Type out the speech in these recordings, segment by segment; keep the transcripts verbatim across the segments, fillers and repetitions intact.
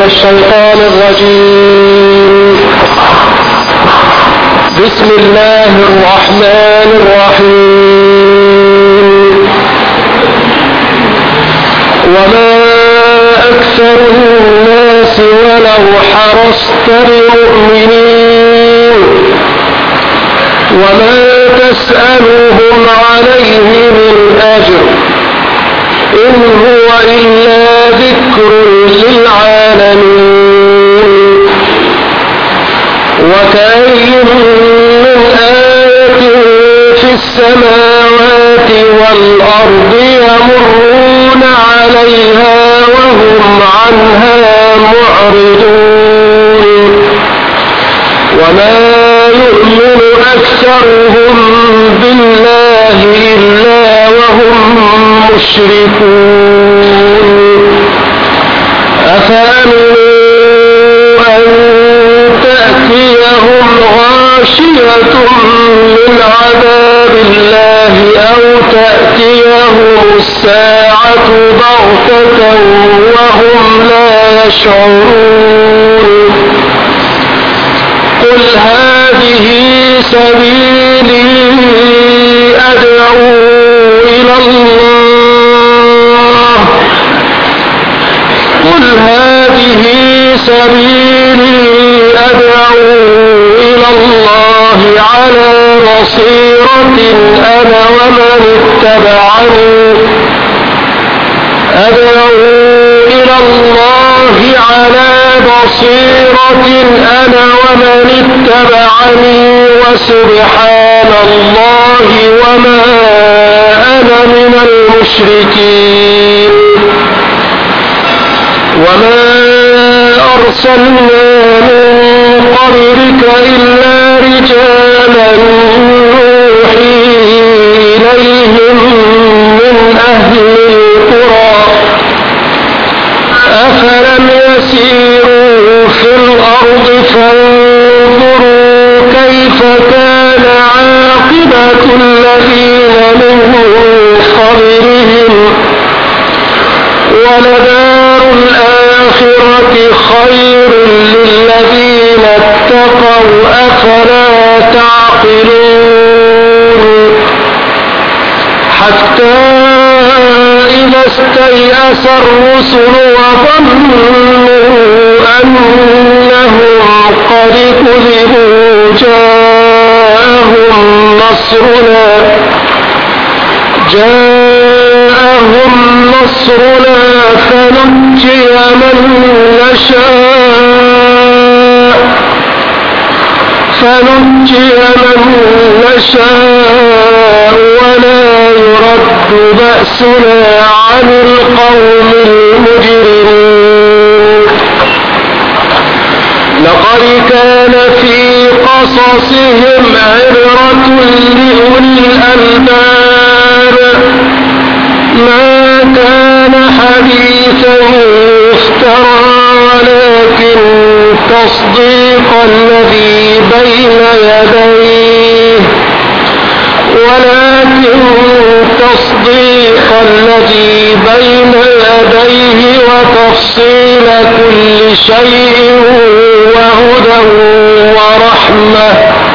الشيطان الرجيم. بسم الله الرحمن الرحيم. وما أكثر الناس ولو حرصت بمؤمنين وما تسألهم عليه من أجر إن هو إلا ذكر للعالمين. وكأي من آية في السماوات والأرض يمرون عليها وهم عنها معرضون وما يؤمن أكثرهم بالله إلا وهم مشركون. أفأمنوا أن تأتيهم غاشية من عذاب الله أو تأتيهم الساعة بغتة وهم لا يشعرون. قل هذه سبيلي أدعو إلى الله قل هذه سبيلي أدعو إلى الله على بصيرة أنا ومن اتبعني أدعو إلى الله على بصيرة أنا ومن اتبعني وسبحان الله وما أنا من المشركين. وما أرسلنا من قبلك إلا رجالا نوحي إليهم من أهل القرى أفلم يسيروا في الأرض فانظروا كيف كان عاقبة الذين من قبلهم ولدار الآخرة خير للذين اتقوا أفلا تعقلون. حتى إذا استيأس الرسل وظنوا أنهم قد كذبوا جاءهم نصرنا جاءهم نصرنا فنجي من نشاء فنجي من نشاء ولا يرد بأسنا عن القوم المجرمين. لقد كان في قصصهم عبرة لأولي الألباب ما كان حديثا يفترى ولكن تصديق الذي بين يديه ولكن تصديق الذي بين يديه وتفصيل كل شيء وهدى ورحمة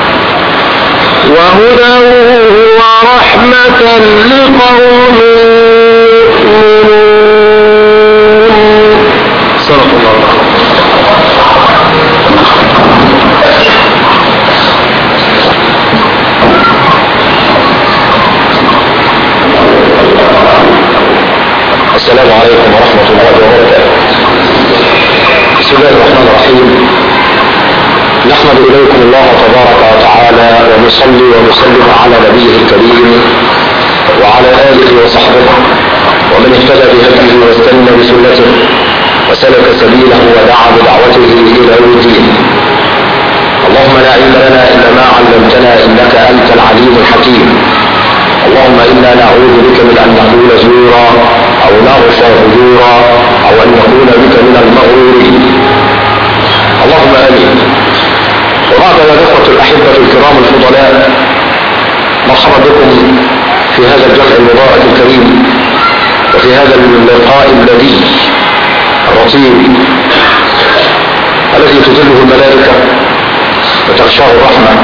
وهدى ورحمة لقوم يؤمنون. صدق الله. السلام عليكم ورحمة الله وبركاته. بسم الله الرحمن الرحيم. نحمد إليكم الله تبارك وتعالى ونصلي ونسلم على نبيه الكريم وعلى آله وصحبه ومن اهتدى بهديه واستنى بسنته وسلك سبيله ودعا بدعوته إلى يوم الدين. اللهم لا علم لنا إلا ما علمتنا إنك أنت العليم الحكيم. اللهم إنا نعوذ بك من أن نقول زورا أو نغفر زورا أو أن نكون بك من المغرورين. اللهم آمين. وبعد الإخوة الأحبة الكرام الفضلاء، مرحبا بكم في هذا الجمع المبارك الكريم وفي هذا اللقاء البديع الرطيب تظله الملائكة وتغشاه الرحمة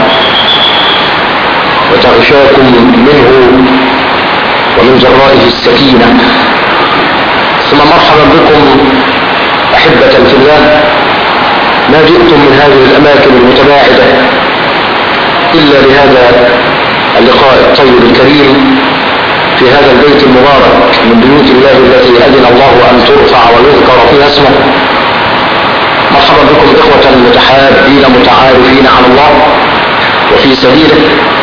وتغشاكم منه ومن جرائه السكينة. ثم مرحبا بكم أحبة في الله، ما جئتم من هذه الأماكن المتباعدة إلا لهذا اللقاء الطيب الكريم في هذا البيت المبارك من بيوت الله التي أذن الله أن ترفع ويذكر فيها اسمه. مرحبا بكم إخوة متحابين متعارفين على الله وفي سبيله.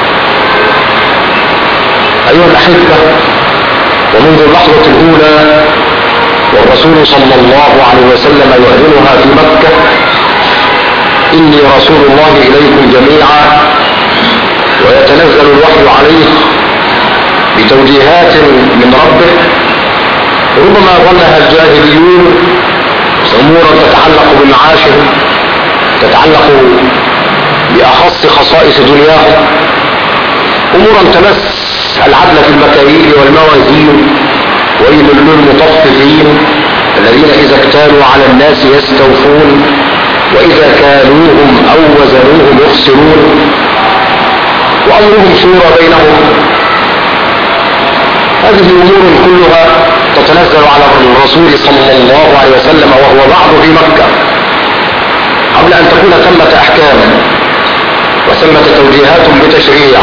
أيها الأحبة، ومنذ اللحظة الأولى والرسول صلى الله عليه وسلم يؤذنها في مكة: إني رسول الله إليكم جميعا، ويتنزل الوحي عليه بتوجيهات من ربه ربما ظنها الجاهليون أمورا تتعلق بمعاشهم، تتعلق بأخص خصائص دنياهم، أمورا تمس العدل في المكاييل والموازين، ويل للمطففين الذين إذا اكتالوا على الناس يستوفون وإذا كالوهم أو وزنوهم يخسرون، وأمرهم شورى بينهم. هذه الأمور كلها تتنزل على الرسول صلى الله عليه وسلم وهو بعد في مكة، قبل أن تكون ثمة أحكام وثمة توجيهات بتشريع،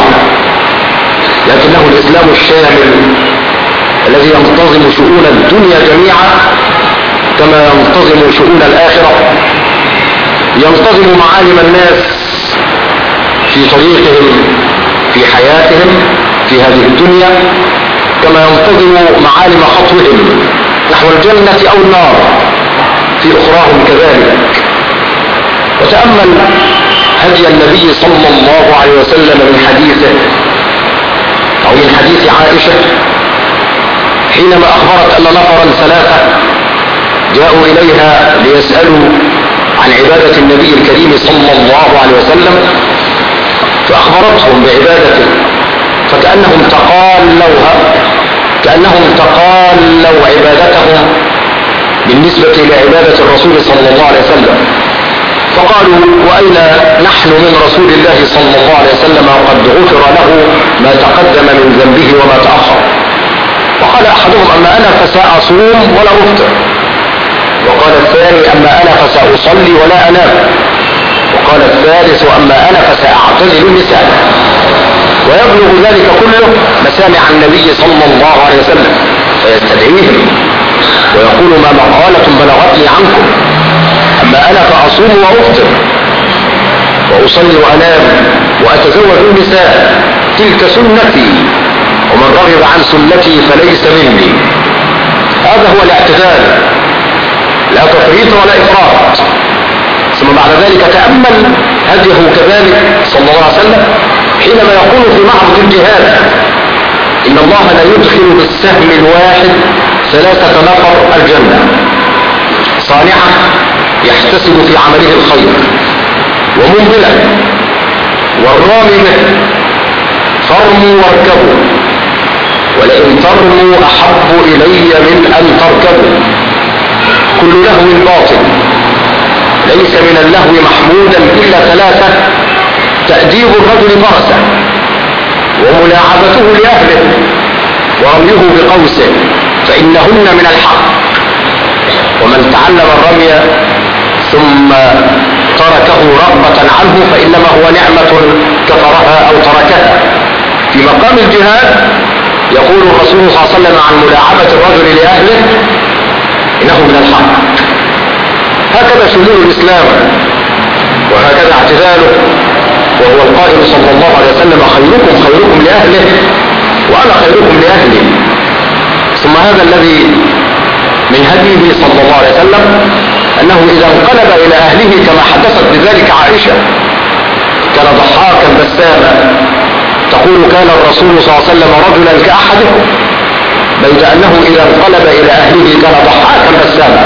لكنه الإسلام الشامل الذي ينتظم شؤون الدنيا جميعا كما ينتظم شؤون الآخرة، ينتظم معالم الناس في طريقهم في حياتهم في هذه الدنيا كما ينتظم معالم خطوهم نحو الجنة أو النار في أخراهم كذلك. وتأمل هدي النبي صلى الله عليه وسلم من حديثه أو من حديث عائشة حينما أخبرت أن نفرا ثلاثة جاءوا إليها ليسألوا عن عبادة النبي الكريم صلى الله عليه وسلم، فأخبرتهم بعبادته فكأنهم تقالوها، كأنهم تقالوا عبادتهم بالنسبة لعبادة الرسول صلى الله عليه وسلم، فقالوا: وأين نحن من رسول الله صلى الله عليه وسلم وقد غفر له ما تقدم من ذنبه وما تأخر؟ وقال أحدهم: أما أنا فسأصوم ولا أفطر. وقال الثاني: أما أنا فسأصلي ولا أنام. وقال الثالث: وأما أنا فسأعتزل النساء. ويبلغ ذلك كله مسامع النبي صلى الله عليه وسلم فيستدعيهم ويقول: ما مقالة بلغتني عنكم؟ أما أنا فأصوم وأفطر وأصلي وأنام وأتزوج النساء، تلك سنتي، ومن رغب عن سنتي فليس مني. هذا هو الاعتدال، لا تفريط ولا إفراط. ثم بعد ذلك تأمل هديه كذلك صلى الله عليه وسلم حينما يقول في معرض الجهاد: إن الله لا يدخل بالسهم الواحد ثلاثة نفر الجنة، صانعة يحتسب في عمله الخير، ومنبلا، والرامي به، فارموا واركبوا، ولئن ترموا أحب إلي من أن تركبوا. كل لهو باطل، ليس من اللهو محمودا إلا ثلاثة: تأديب الرجل فرسه، وملاعبته لأهله، ورميه بقوسه، فإنهن من الحق. ومن تعلم الرمي ثم تركه رغبة عنه فإنما هو نعمة كفرها أو تركها. في مقام الجهاد يقول الرسول صلى الله عليه وسلم عن ملاعبة الرجل لأهله: إنه من الحق. هكذا شمول الإسلام وهكذا اعتداله، وهو القائل صلى الله عليه وسلم: خيركم خيركم لأهله وأنا خيركم لأهلي. ثم هذا الذي من هديه صلى الله عليه وسلم أنه إذا انقلب إلى أهله كما حدثت بذلك عائشة كان ضحاكا بساما، تقول: كان الرسول صلى الله عليه وسلم رجلا كأحدكم، بيد أنه إذا انقلب إلى أهله كان ضحاكا بساما.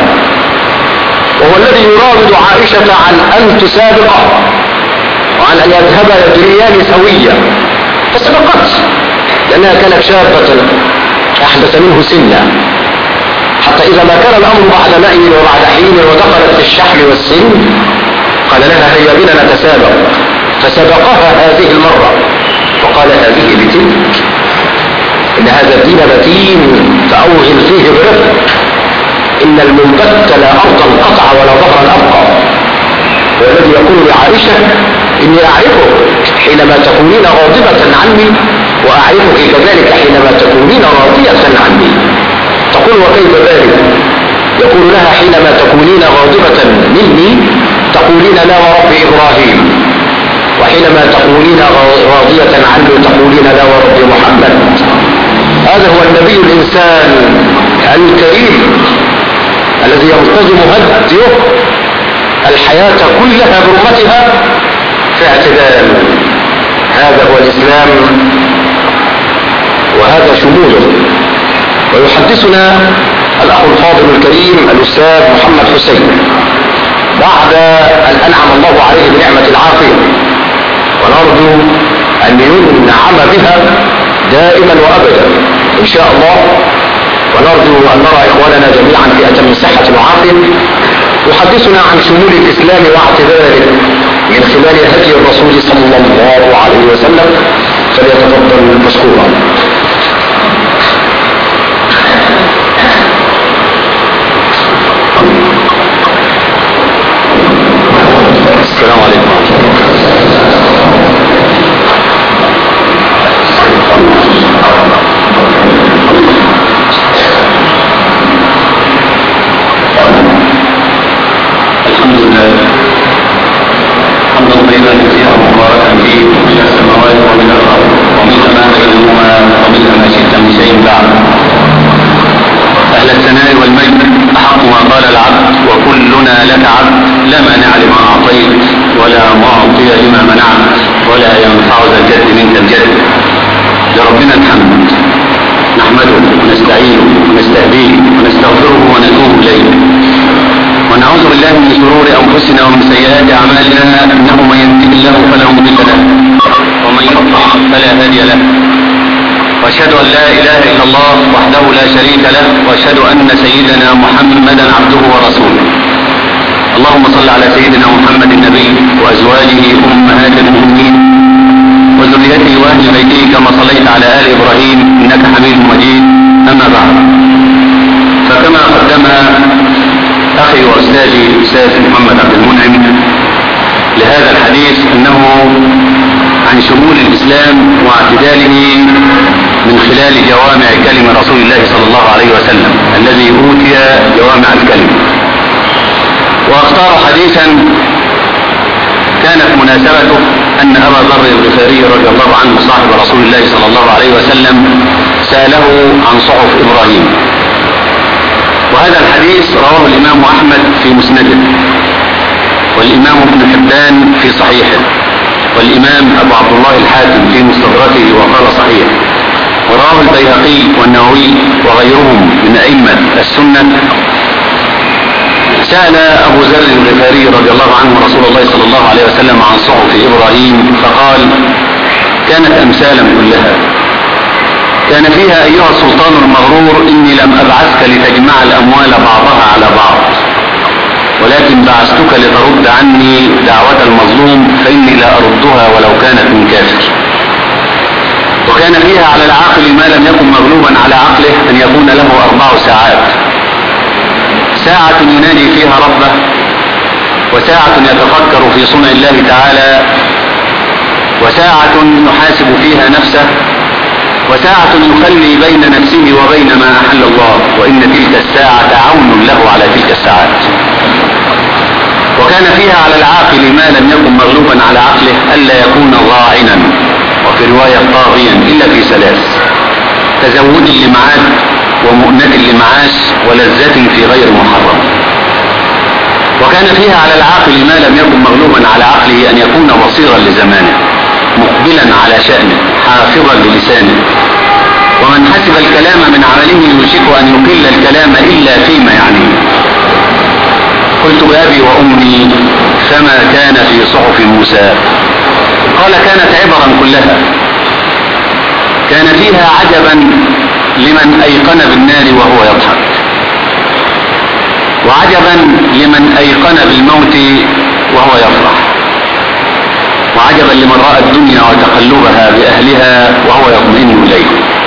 وهو الذي يراود عائشة عن أن تسابقه وعن أن يذهبا يجريان سويا، فسبقت لأنها كانت شابة أحدث منه سنا، حتى إذا ما كان الأمر بعد نأي وبعد حين ودخلت في الشحم والسن فقال لها هيا بنا نتسابق، فسبقها هذه المرة وقال هذه لتلك، إن هذا الدين متين فأوغل فيه برفق، إن المنبت لا أرضا قطع ولا ظهرا أبقى. والذي يقول لعائشة إني أعرفك حينما تكونين غاضبة عني وأعرفك كذلك حينما تكونين راضية عني. تقول وكيف ذلك؟ يقول لها حينما تكونين غاضبة مني تقولين لا ورب إبراهيم، وحينما تقولين راضية عنه تقولين لا ورب محمد. هذا هو النبي الإنسان الكريم الذي ينتظم هديه الحياة كلها برمتها في اعتدال. هذا هو الإسلام وهذا شموله. ويحدثنا الأخ الفاضل الكريم الأستاذ محمد حسين بعد أن أنعم الله عليه بنعمة العافية، ونرجو أن ينعم بها دائما وأبدا إن شاء الله، ونرجو أن نرى إخواننا جميعا في أتم صحة وعافية، يحدثنا عن شمول الإسلام واعتداله من خلال هدي الرسول صلى الله عليه وسلم. فليتفضل مشكورا. السلام عليكم ورحمة الحمد لله حمدا طيبا كثيرا مباركا فيه من السماوات ومن الارض ومن ما بينهما ومن ما شئت من شيء بعد. اهل الثناء والمجد احق ما قال العبد وكلنا لك عبد، لا مانع لما اعطيت ولا معطي لما منعت ولا ينفع ذا الجد منك الجد. لربنا الحمد، نحمده ونستعينه ونستهديه ونستغفره ونتوب اليه، ونعوذ بالله من شرور انفسنا ومن سيئات اعمالنا، انه من يهده الله فلا مضل له ومن يضلل فلا هادي له، واشهد ان لا اله الا الله وحده لا شريك له، واشهد ان سيدنا محمدا عبده ورسوله. اللهم صل على سيدنا محمد النبي وازواجه امهات المؤمنين وذريته واهل بيته كما صليت على ال ابراهيم انك حميد مجيد. اما بعد، فكما قدم اخي واستاذي الاستاذ محمد عبد المنعم لهذا الحديث انه عن شمول الاسلام واعتداله من خلال جوامع كلم رسول الله صلى الله عليه وسلم الذي اوتي جوامع الكلم. واختار حديثا كانت مناسبته ان ابا ذر الغفاري رضي الله عنه صاحب رسول الله صلى الله عليه وسلم ساله عن صحف ابراهيم، وهذا الحديث رواه الامام احمد في مسنده، والامام ابن حبان في صحيحه، والامام ابو عبد الله الحاكم في مستدركه وقال صحيح، ورواه البيهقي والنووي وغيرهم من ائمه السنه. سأل أبو ذر الغفاري رضي الله عنه رسول الله صلى الله عليه وسلم عن صحف إبراهيم فقال: كانت أمثالا كلها، كان فيها أيها السلطان المغرور إني لم أبعثك لتجمع الأموال بعضها على بعض، ولكن بعثتك لترد عني دعوة المظلوم فإني لا أردها ولو كانت من كافر. وكان فيها على العاقل ما لم يكن مغلوبا على عقله أن يكون له أربع ساعات: ساعة ينادي فيها ربه، وساعة يتفكر في صنع الله تعالى، وساعة يحاسب فيها نفسه، وساعة يخلي بين نفسه وبين ما أحل الله، وإن تلك الساعة عون له على تلك الساعات. وكان فيها على العاقل ما لم يكن مغلوبا على عقله ألا يكون ضاعنا، وفي رواية طاغيا، إلا في ثلاث: تزود لمعاد، ومؤنة لمعاش، ولذة في غير محرم. وكان فيها على العاقل ما لم يكن مغلوبا على عقله أن يكون بصيرا لزمانه، مقبلا على شأنه، حافظا للسانه، ومن حسب الكلام من عمله يوشك أن يقل الكلام إلا فيما يعنيه. قلت بأبي وأمي فما كان في صحف موسى؟ قال: كانت عبرا كلها، كان فيها عجبا لمن أيقن بالنار وهو يضحك، وعجبا لمن أيقن بالموت وهو يفرح، وعجبا لمن رأى الدنيا وتقلبها بأهلها وهو يطمئن إليه،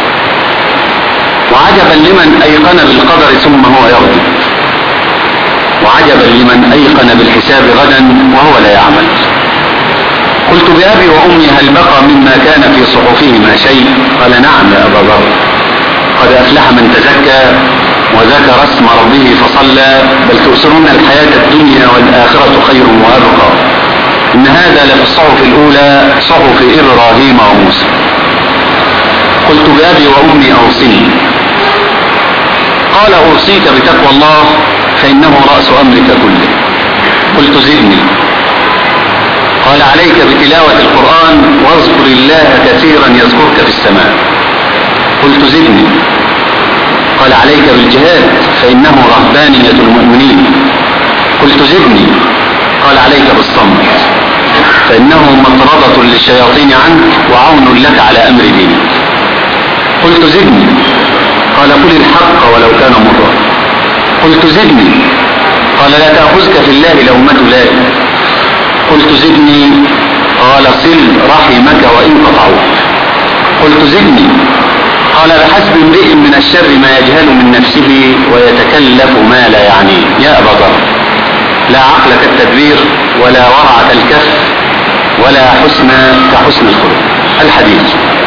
وعجبا لمن أيقن بالقدر ثم هو يغضب، وعجبا لمن أيقن بالحساب غدا وهو لا يعمل. قلت بأبي وأمي هل بقى مما كان في صحفهما شيء؟ قال نعم يا أبا ذر، قد أفلح من تزكى وذكر اسم ربه فصلى بل تؤثرون الحياة الدنيا والآخرة خير وأبقى إن هذا لفي الصحف الأولى صحف إبراهيم وموسى. قلت بأبي وأمي أوصني، قال أوصيك بتقوى الله فإنه رأس أمرك كله. قلت زدني، قال عليك بتلاوة القرآن واذكر الله كثيرا يذكرك في السماء. قلت زدني، قال عليك بالجهاد فإنه رهبانية المؤمنين. قلت زدني، قال عليك بالصمت فإنه مطردة للشياطين عنك وعون لك على أمر دينك. قلت زدني، قال قل الحق ولو كان مرا. قلت زدني، قال لا تأخذك في الله لومة لائم. قلت زدني، قال صل رحمك وإن قطعوك. قلت زدني، قال بحسب امرئ من الشر ما يجهل من نفسه ويتكلف ما لا يعنيه. يا أبا ذر، لا عقل كالتدبير ولا ورع كالكف ولا حسن كحسن الخلق. الحديث.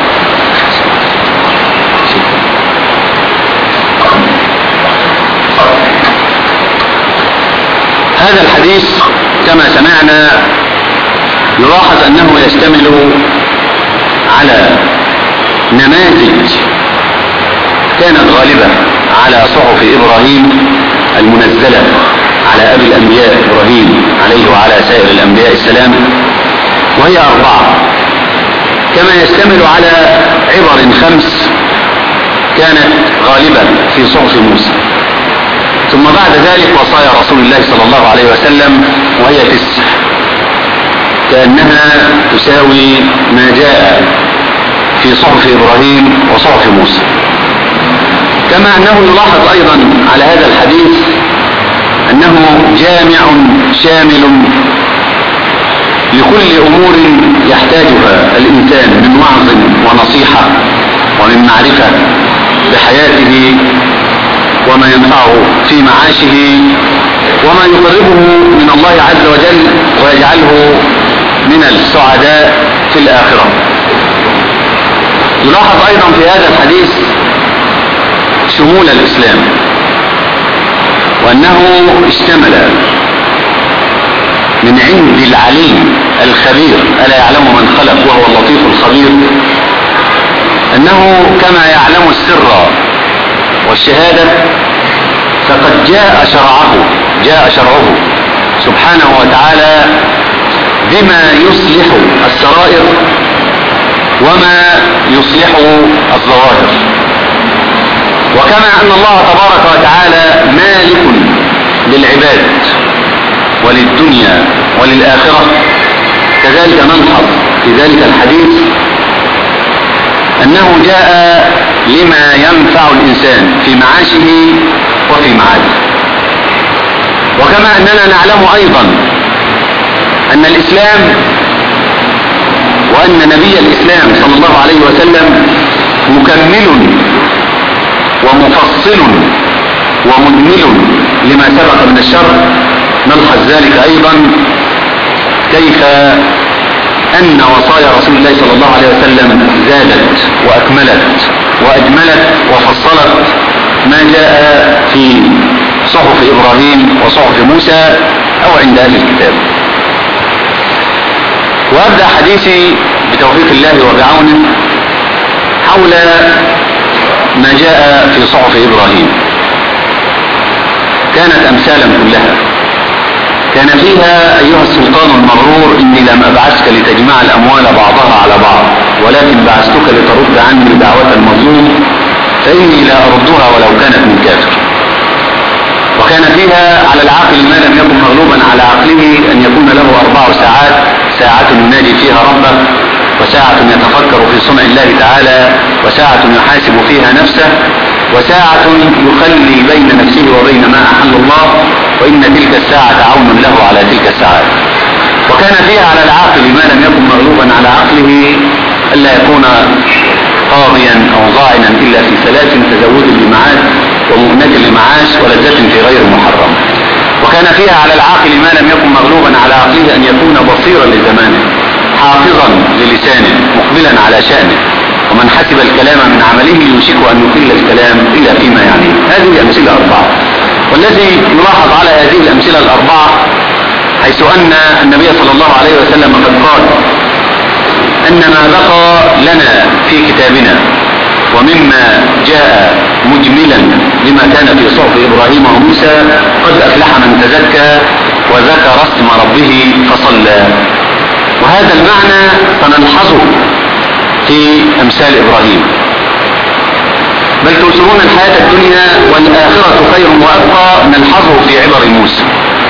هذا الحديث كما سمعنا يلاحظ أنه يشتمل على نماذج كانت غالبة على صحف إبراهيم المنزلة على أبي الأنبياء إبراهيم عليه وعلى سائر الأنبياء السلام، وهي أربعة، كما يشتمل على عبر خمس كانت غالبة في صحف موسى، ثم بعد ذلك وصايا رسول الله صلى الله عليه وسلم وهي تسع، كأنها تساوي ما جاء في صحف إبراهيم وصحف موسى. كما أنه يلاحظ أيضا على هذا الحديث أنه جامع شامل لكل أمور يحتاجها الإنسان من وعظ ونصيحة ومن معرفة بحياته وما ينفعه في معاشه وما يقربه من الله عز وجل ويجعله من السعداء في الآخرة. يلاحظ أيضا في هذا الحديث شمول الإسلام، وأنه اشتمل من عند العليم الخبير ألا يعلم من خلق وهو اللطيف الخبير، أنه كما يعلم السر والشهادة فقد جاء شرعه جاء شرعه سبحانه وتعالى بما يصلح السرائر وما يصلح الظواهر. وكما أن الله تبارك وتعالى مالك للعباد وللدنيا وللآخرة، كذلك نلحظ في ذلك الحديث أنه جاء لما ينفع الإنسان في معاشه وفي معاده. وكما أننا نعلم أيضا أن الإسلام وأن نبي الإسلام صلى الله عليه وسلم مكمل ومفصل ومدمل لما سبق من الشر، نلحظ ذلك أيضا كيف أن وصايا رسول الله صلى الله عليه وسلم زادت وأكملت وأجملت وفصلت ما جاء في صحف إبراهيم وصحف موسى أو عند أهل الكتاب. وأبدأ حديثي بتوفيق الله وبعونه حول ما جاء في صحف إبراهيم. كانت أمثالا كلها، كان فيها أيها السلطان المغرور إني لم أبعثك لتجمع الأموال بعضها على بعض ولكن بعثتك لترد عني دعوة المظلوم فإني لا أردها ولو كانت من كافر. وكان فيها على العاقل ما لم يكن مغلوبا على عقله أن يكون له أربع ساعات، ساعة ينادي فيها ربه، وساعة يتفكر في صنع الله تعالى، وساعة يحاسب فيها نفسه، وساعة يخلي بين نفسه وبين ما أحل الله، وإن تلك الساعة عون له على تلك الساعات. وكان فيها على العاقل ما لم يكن مغلوبا على عقله ألا يكون قاضيا أو ظاعنا إلا في ثلاث: تزوج لمعاد، ومؤنة لمعاش، ولذة في غير محرم. وكان فيها على العاقل ما لم يكن مغلوبا على عقله أن يكون بصيرا لزمانه، حافظا للسانه، مقبلا على شأنه، ومن حسب الكلام من عمله يوشك أن يقل الكلام إلا فيما يعنيه. هذه أمثلة أربعة، والذي يلاحظ على هذه الأمثلة الأربعة حيث أن النبي صلى الله عليه وسلم قد قال أن ما بقى لنا في كتابنا ومما جاء مجملا لما كان في صحف إبراهيم وموسى: قد أفلح من تزكى وذكر اسم ربه فصلى. وهذا المعنى سنلحظه في أمثال إبراهيم: بل تؤثرون الحياة الدنيا والآخرة خير وأبقى، نلحظه في عبر موسى.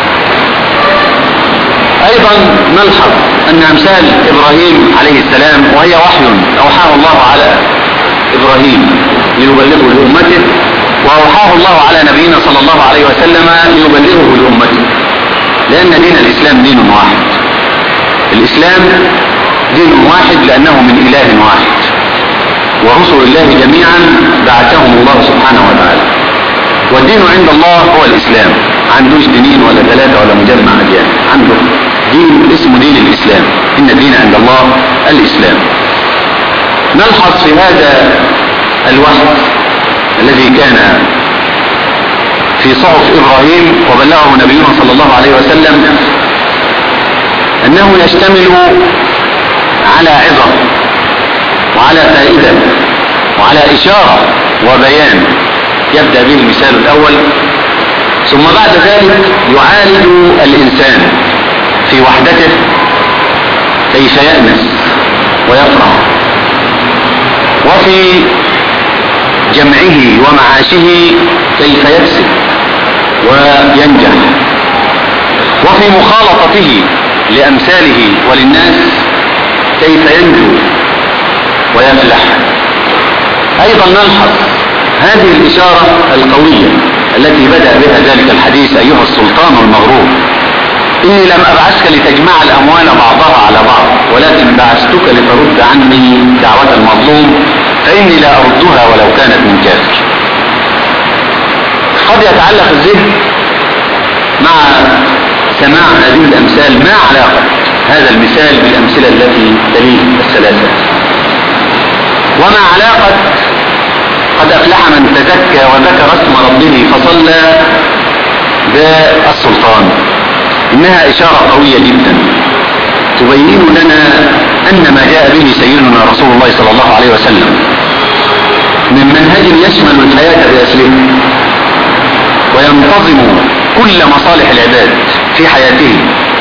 أيضا نلحظ أن أمثال إبراهيم عليه السلام، وهي وحي أوحاه الله على إبراهيم ليبلغه لأمته، وأوحاه الله على نبينا صلى الله عليه وسلم ليبلغه لأمته، لأن دين الإسلام دين واحد. الإسلام دين واحد لأنه من إله واحد، ورسل الله جميعا بعثهم الله سبحانه وتعالى. والدين عند الله هو الإسلام، عندوش دينين ولا ثلاثة ولا مجمع أديان، عنده دين اسمه دين الإسلام. إن الدين عند الله الإسلام. نلحظ في هذا الوحي الذي كان في صحف إبراهيم وبلغه نبينا صلى الله عليه وسلم أنه يشتمل على عظة وعلى فائدة وعلى إشارة وبيان. يبدأ به المثال الأول، ثم بعد ذلك يعالج الإنسان في وحدته كيف يأنس ويفرح، وفي جمعه ومعاشه كيف يكسب وينجح، وفي مخالطته لأمثاله وللناس كيف ينجو ويفلح. أيضا نلحظ هذه الإشارة القوية التي بدأ بها ذلك الحديث: أيها السلطان المغرور، إني لم أبعثك لتجمع الأموال بعضها على بعض، ولكن بعثتك لترد عني دعوة المظلوم، فإني لا أردها ولو كانت من كافر. قد يتعلق الذهن مع سماع هذه الأمثال: ما علاقة هذا المثال بالأمثلة التي تليه الثلاثة؟ وما علاقة قد أفلح من تزكى وذكر اسم ربه فصلى بالسلطان؟ إنها إشارة قوية جدا تبين لنا أن ما جاء به سيدنا رسول الله صلى الله عليه وسلم من منهج يشمل الحياة بأسره وينتظم كل مصالح العباد في حياته،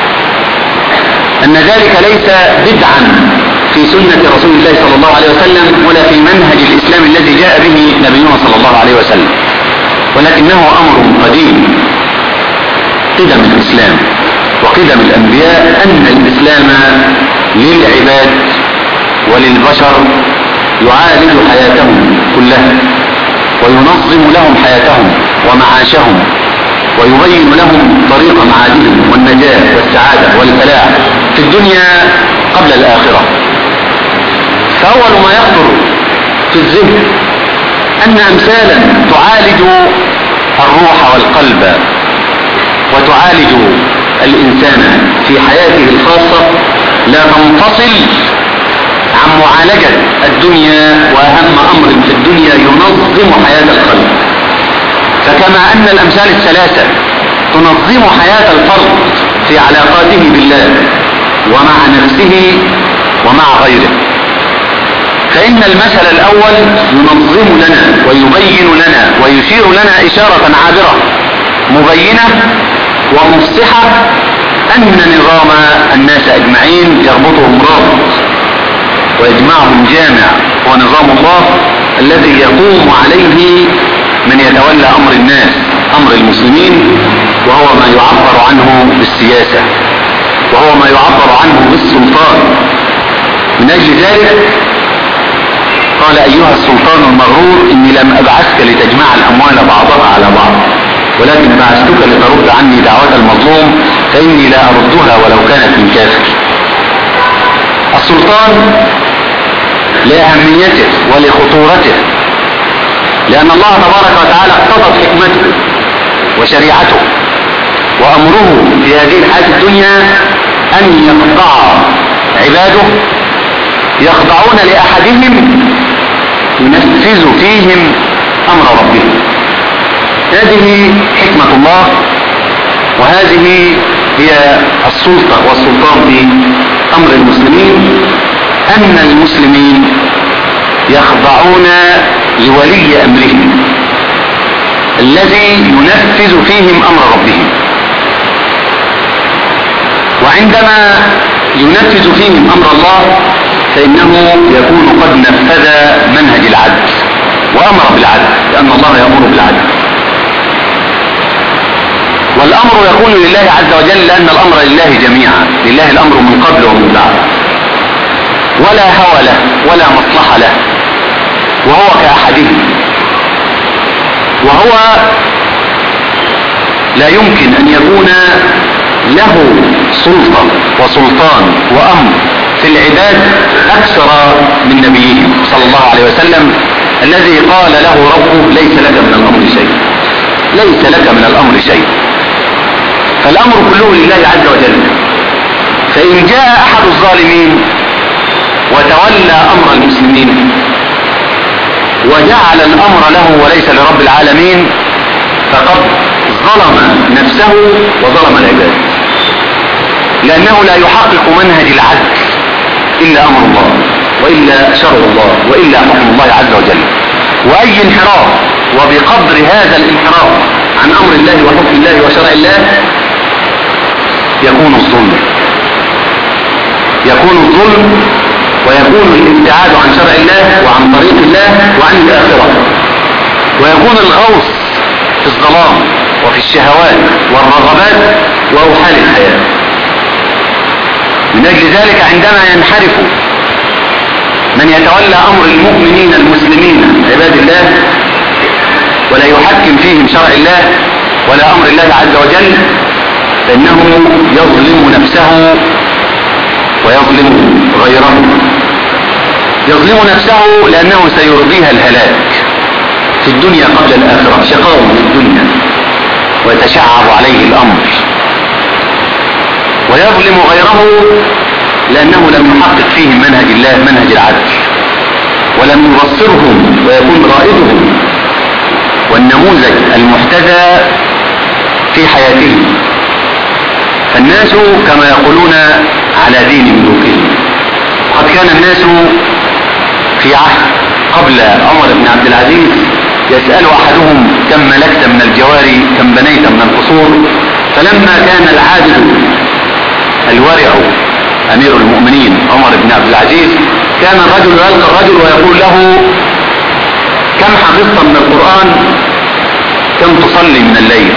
أن ذلك ليس بدعا في سنة رسول الله صلى الله عليه وسلم ولا في منهج الإسلام الذي جاء به نبينا صلى الله عليه وسلم، ولكنه أمر قديم قدم الإسلام وقدم الأنبياء، أن الإسلام للعباد وللبشر يعالج حياتهم كلها وينظم لهم حياتهم ومعاشهم ويبين لهم طريق معادهم والنجاة والسعادة والفلاح في الدنيا قبل الآخرة. فأول ما يخطر في الذهن أن أمثالا تعالج الروح والقلب وتعالج الإنسان في حياته الخاصة لا تنفصل عن معالجة الدنيا وأهم أمر في الدنيا ينظم حياة القلب. فكما أن الأمثال الثلاثة تنظم حياة الفرد في علاقاته بالله ومع نفسه ومع غيره، فإن المثل الأول ينظم لنا ويبين لنا ويشير لنا إشارة عابرة مبينة ومفصحة أن نظام الناس أجمعين يربطهم رابط ويجمعهم جامع، هو نظام الله الذي يقوم عليه من يتولى أمر الناس، أمر المسلمين، وهو ما يعبر عنه بالسياسة وهو ما يعبر عنه بالسلطان. من أجل ذلك قال: أيها السلطان المغرور، إني لم أبعثك لتجمع الأموال بعضها على بعض، ولكن بعثتك لترد عني دعوة المظلوم، فإني لا أردها ولو كانت من كافر. السلطان لأهميته ولخطورته، لأن الله تبارك وتعالى اقتضت حكمته وشريعته وأمره في هذه الحياة الدنيا أن يخضع عباده، يخضعون لأحدهم ينفذ فيهم أمر ربهم. هذه حكمة الله، وهذه هي السلطة والسلطان في أمر المسلمين، أن المسلمين يخضعون لولي أمرهم الذي ينفذ فيهم أمر ربهم. وعندما ينفذ فيهم أمر الله فإنه يكون قد نفذ منهج العدل وأمر بالعدل، لأن الله يأمر بالعدل. والأمر يكون لله عز وجل، لأن الأمر لله جميعا، لله الأمر من قبل ومن بعد، ولا هوى له ولا مصلحة له، وهو كأحدهم. وهو لا يمكن أن يكون له سلطة وسلطان وأمر في العباد أكثر من نبيهم صلى الله عليه وسلم، الذي قال له ربه ليس لك من الأمر شيء، ليس لك من الأمر شيء. فالأمر كله لله عز وجل. فإن جاء أحد الظالمين وتولى أمر المسلمين وجعل الأمر له وليس لرب العالمين فقد ظلم نفسه وظلم العباد، لأنه لا يحقق منهج العدل إلا أمر الله، وإلا شرع الله، وإلا حكم الله عز وجل. وأي انحراف وبقدر هذا الانحراف عن أمر الله وحكم الله وشرع الله يكون الظلم، يكون الظلم ويكون الابتعاد عن شرع الله وعن طريق الله وعن الآخرة، ويكون الغوص في الظلام وفي الشهوات والرغبات وأوحال الحياة. من أجل ذلك عندما ينحرف من يتولى أمر المؤمنين المسلمين عباد الله ولا يحكم فيهم شرع الله ولا أمر الله عز وجل، فإنه يظلم نفسه ويظلم غيره. يظلم نفسه لأنه سيرضيها الهلاك في الدنيا قبل الآخرة، شقاء في الدنيا ويتشعب عليه الأمر. ويظلم غيره لأنه لم يحقق فيهم منهج الله، منهج العدل، ولم يبصرهم ويكون رائدهم والنموذج المحتذى في حياتهم. فالناس كما يقولون على دين ملوكهم. قد كان الناس في عهد قبل عمر بن عبد العزيز يسأل أحدهم كم ملكت من الجواري، كم بنيت من القصور. فلما كان العادل الورع أمير المؤمنين عمر بن عبد العزيز كان الرجل يلقى الرجل ويقول له كم حفظت من القرآن، كم تصلي من الليل.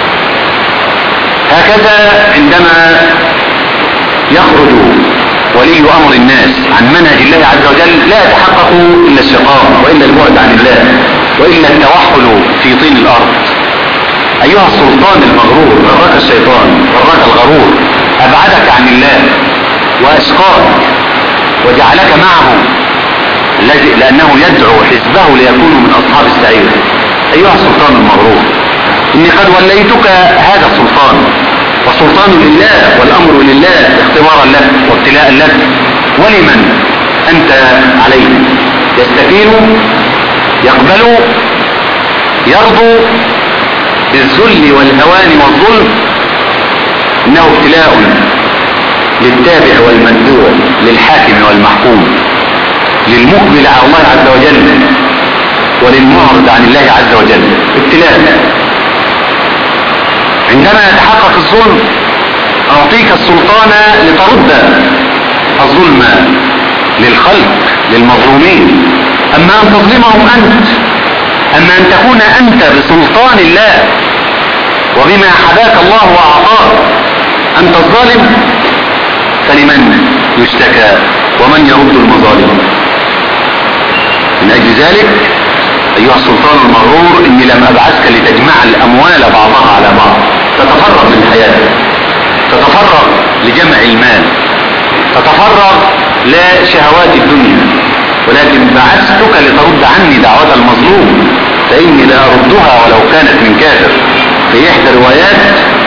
هكذا عندما يخرج ولي أمر الناس عن منهج الله عز وجل لا يتحقق إلا الشقاء وإلا البعد عن الله وإلا التوحل في طين الأرض. أيها السلطان المغرور، غرك الشيطان، غرك الغرور، أبعدك عن الله وأشقاك وجعلك معه الذي لأنه يدعو حزبه ليكونوا من أصحاب السعير. أيها السلطان المغرور، إني قد وليتك هذا السلطان، والسلطان لله والأمر لله اختبارا لك وابتلاء لك، ولمن أنت عليه. يستكينوا، يقبلوا، يرضوا بالذل والهوان والظلم، إنه ابتلاء للتابع والمتبوع، للحاكم والمحكوم، للمقبل على الله عز وجل وللمعرض عن الله عز وجل. ابتلاء. عندما يتحقق الظلم أعطيك السلطان لترد الظلم للخلق للمظلومين. أما أن تظلمهم أنت، أما أن تكون أنت بسلطان الله وبما حباك الله وأعطاك أنت الظالم، فلمن يشتكى ومن يرد المظالم؟ من أجل ذلك أيها السلطان المغرور، إني لم أبعثك لتجمع الأموال بعضها على بعض، تتفرغ من حياتك، تتفرغ لجمع المال، تتفرغ لا شهوات الدنيا، ولكن بعثتك لترد عني دعوة المظلوم فإني لا أردها ولو كانت من كافر. في إحدى الروايات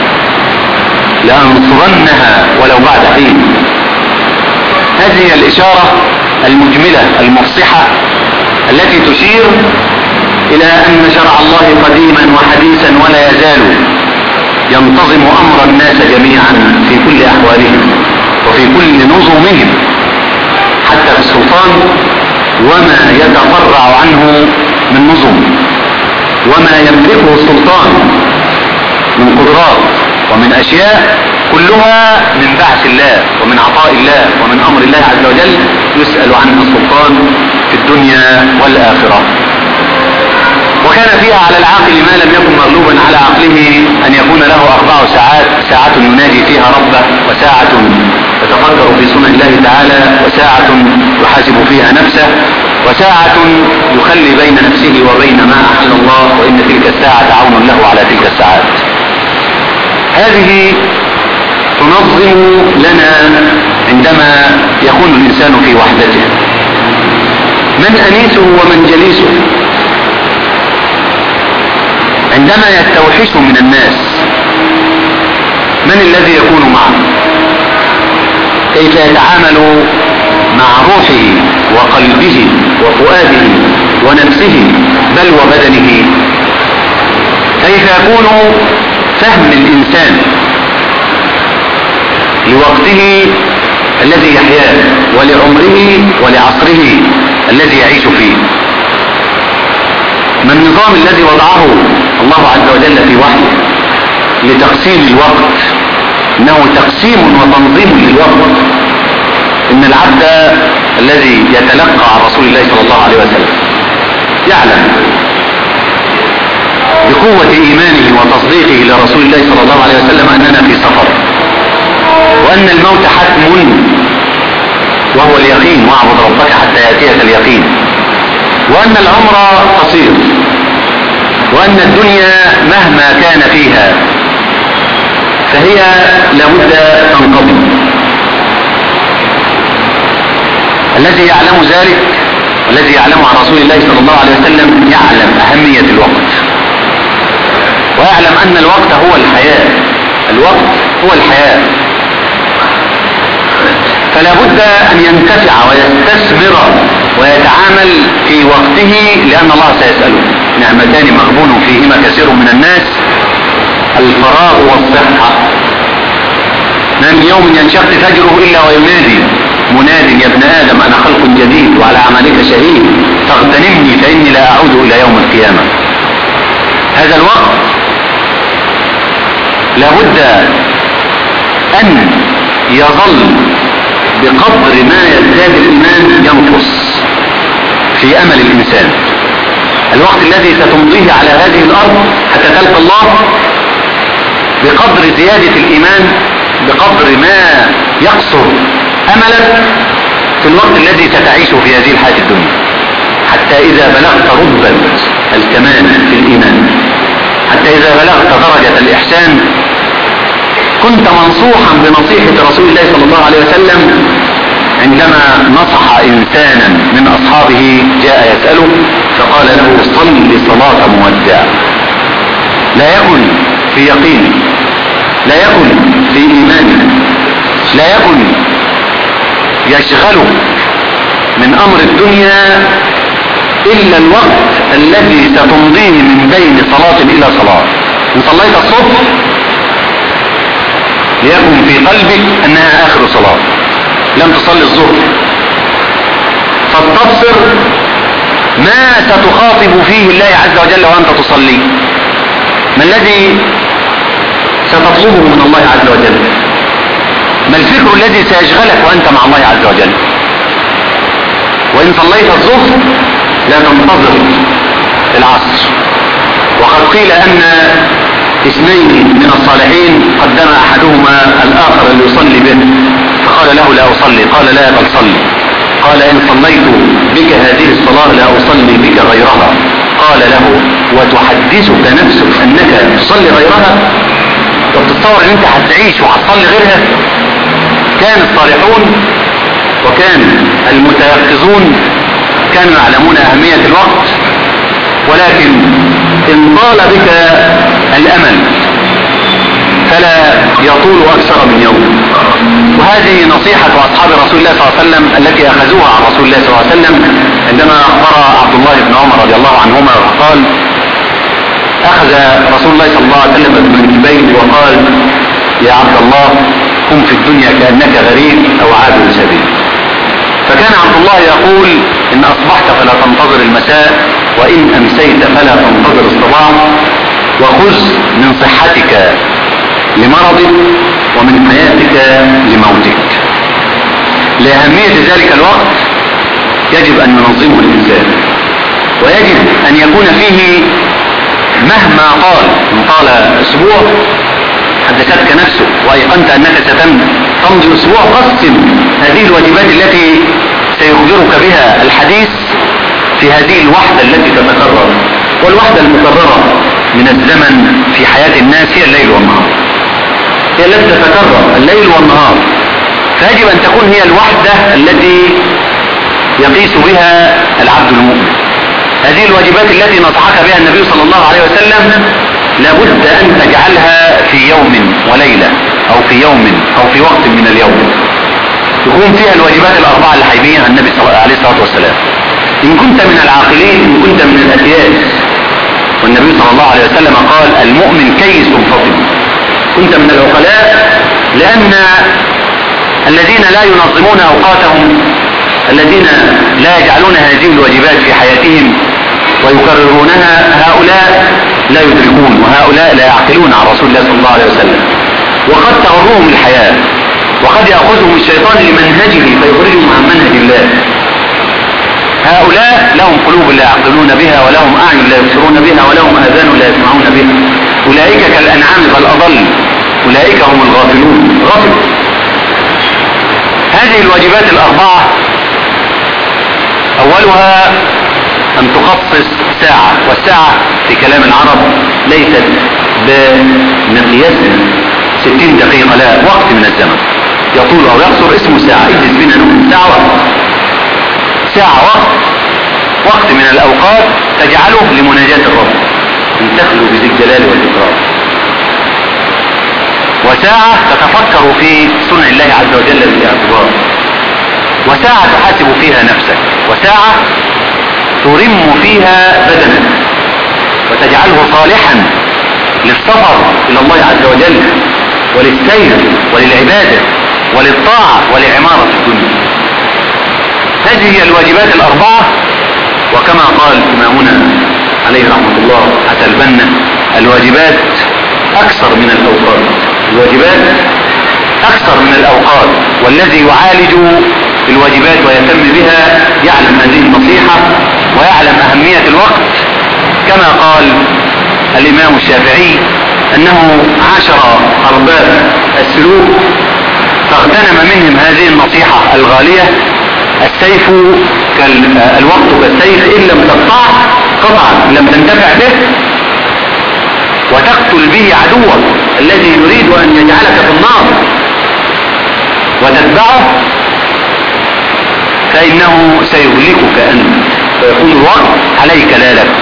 لأنصرنها ولو بعد حين. هذه هي الإشارة المجملة المفصحة التي تشير إلى أن شرع الله قديما وحديثا ولا يزال ينتظم أمر الناس جميعا في كل أحوالهم وفي كل نظمهم، حتى في السلطان وما يتفرع عنه من نظم وما يملكه السلطان من قدرات ومن أشياء كلها من بعث الله ومن عطاء الله ومن أمر الله عز وجل يسأل عنه السلطان في الدنيا والآخرة. وكان فيها على العاقل ما لم يكن مغلوبا على عقله أن يكون له أربع ساعات، ساعة يناجي فيها ربه، وساعة يتفكر في سنن الله تعالى، وساعة يحاسب فيها نفسه، وساعة يخلي بين نفسه وبين ما أحل الله، وإن تلك الساعة عون له على تلك الساعات. هذه تنظم لنا عندما يكون الإنسان في وحدته من أنيسه ومن جليسه، عندما يستوحش من الناس من الذي يكون معه، كيف يتعامل مع روحه وقلبه وفؤاده ونفسه بل وبدنه، كيف يكون فهم الإنسان لوقته الذي يحياه ولعمره ولعصره الذي يعيش فيه. ما النظام الذي وضعه الله عز وجل في وحيه لتقسيم الوقت؟ انه تقسيم وتنظيم للوقت. ان العبد الذي يتلقى عن رسول الله صلى الله عليه وسلم يعلم بقوة ايمانه وتصديقه لرسول الله صلى الله عليه وسلم اننا في سفر، وان الموت حتم وهو اليقين، واعبد ربك حتى ياتيك اليقين، وان العمر قصير، وان الدنيا مهما كان فيها فهي لابد تنقضي. الذي يعلم ذلك والذي يعلم عن رسول الله صلى الله عليه وسلم يعلم أهمية الوقت، ويعلم أن الوقت هو الحياة، الوقت هو الحياة، فلا بد أن ينتفع ويستثمر ويتعامل في وقته، لأن الله سيسأله. نعمتان مغبون فيهما كثير من الناس، الفراغ والصحة. ما من يوم ينشق فجره إلا وينادي مناد يا ابن آدم أنا خلق جديد وعلى عملك شهيد فاغتنمني فإني لا أعود إلى يوم القيامة. هذا الوقت لابد أن يظل بقدر ما يزداد الإيمان ينقص في أمل الإنسان. الوقت الذي ستمضيه على هذه الأرض حتى تلقى الله بقدر زيادة الإيمان، بقدر ما يقصر أملك في الوقت الذي ستعيش في هذه الحياة الدنيا، حتى إذا بلغت رتبة الكمال في الإيمان، حتى إذا بلغت درجة الإحسان كنت منصوحا بنصيحة رسول الله صلى الله عليه وسلم عندما نصح إنسانا من أصحابه جاء يسأله فقال له صل صلاة مودع. لا يكن في يقين، لا يكن في إيمانك، لا يكن يشغلك من أمر الدنيا إلا الوقت الذي ستمضيه من بين صلاة إلى صلاة. إن صليت الصبح ليكن في قلبك أنها آخر صلاة، لم تصلي الظهر فاستبصر ما ستخاطب فيه الله عز وجل وأنت تصلي، ما الذي ستطلبه من الله عز وجل، ما الفكر الذي سيشغلك وأنت مع الله عز وجل. وإن صليت الظهر لا تنتظر العصر. وقد قيل أن اثنين من الصالحين قدم أحدهما الآخر اللي يصلي به فقال له لا أصلي، قال لا بل صلي، قال إن صليت بك هذه الصلاة لا أصلي بك غيرها، قال له وتحدثك نفسك أنك تصلي غيرها؟ طب تتصور ان انت هتعيش وهتصلي غيرها؟ كان الصالحون وكان المتيقظون كانوا يعلمون أهمية الوقت، ولكن إن طال بك الأمل فلا يطول أكثر من يوم. وهذه نصيحة أصحاب رسول الله صلى الله عليه وسلم التي أخذوها عن رسول الله صلى الله عليه وسلم عندما أخبر عبد الله بن عمر رضي الله عنهما وقال: أخذ رسول الله صلى الله عليه وسلم بمنكبيه وقال: يا عبد الله قم في الدنيا كأنك غريب أو عابر سبيل. فكان عبد الله يقول: إن أصبحت فلا تنتظر المساء، وإن أمسيت فلا تنتظر الصباح، وخذ من صحتك لمرضك ومن حياتك لموتك. لأهمية ذلك الوقت يجب أن ينظمه الإنسان، ويجب أن يكون فيه مهما طال، إن طال أسبوع حدثتك نفسك وأيقنت أنك ستمضي أسبوع، قسم هذه الواجبات التي سيخبرك بها الحديث في هذه الوحدة التي تتكرر. والوحدة المكررة من الزمن في حياة الناس هي الليل والنهار، هي التي تتكرر الليل والنهار، فيجب أن تكون هي الوحدة التي يقيس بها العبد المؤمن. هذه الواجبات التي نصحك بها النبي صلى الله عليه وسلم لابد أن تجعلها في يوم وليلة، أو في يوم أو في وقت من اليوم يكون فيها الواجبات الأربعة اللي حيبينها النبي صلى الله عليه وسلم. إن كنت من العاقلين، إن كنت من الأكياس، والنبي صلى الله عليه وسلم قال: المؤمن كيس فطن. كنت من العقلاء، لأن الذين لا ينظمون أوقاتهم، الذين لا يجعلون هذه الواجبات في حياتهم ويكررونها، هؤلاء لا يدركون، وهؤلاء لا يعقلون عن رسول الله صلى الله عليه وسلم، وقد تغرهم الحياة، وقد يأخذهم الشيطان لمنهجه فيخرجهم عن منهج الله. هؤلاء لهم قلوب لا يعقلون بها، ولهم أعين لا يبصرون بها، ولهم آذان لا يسمعون بها. أولئك كالأنعام بل أضل، أولئك هم الغافلون. غافل. هذه الواجبات الأربعة أولها أن تخصص ساعة، والساعة في كلام العرب ليست بمقياس ستين دقيقة، لا، وقت من الزمن يطول أو يقصر اسمه ساعة. اجلس بنا نؤمن ساعة وقت، ساعة وقت، وقت من الأوقات تجعله لمناجاة الرب أن تخلو بذي الجلال والإكرام. وساعة تتفكر في صنع الله عز وجل بالاعتبار، وساعة تحاسب فيها نفسك، وساعة ترم فيها بدنك وتجعله صالحا للسفر إلى الله عز وجل، وللسير وللعبادة وللطاعة ولعمارة الدنيا. هذه هي الواجبات الأربعة. وكما قال إمامنا عليه رحمة الله حتى البنا: الواجبات أكثر من الأوقات. الواجبات أكثر من الأوقات، والذي يعالج الواجبات ويهتم بها يعلم هذه النصيحة ويعلم أهمية الوقت. كما قال الإمام الشافعي أنه عاشر أرباب السلوك فاغتنم منهم هذه النصيحة الغالية: السيف الوقت كالسيف، إن لم تقطعه قطعا، إن لم تنتفع به وتقتل به عدوك الذي يريد أن يجعلك في النار وتتبعه فإنه سيهلكك أنت، فيكون الوقت عليك لا لك.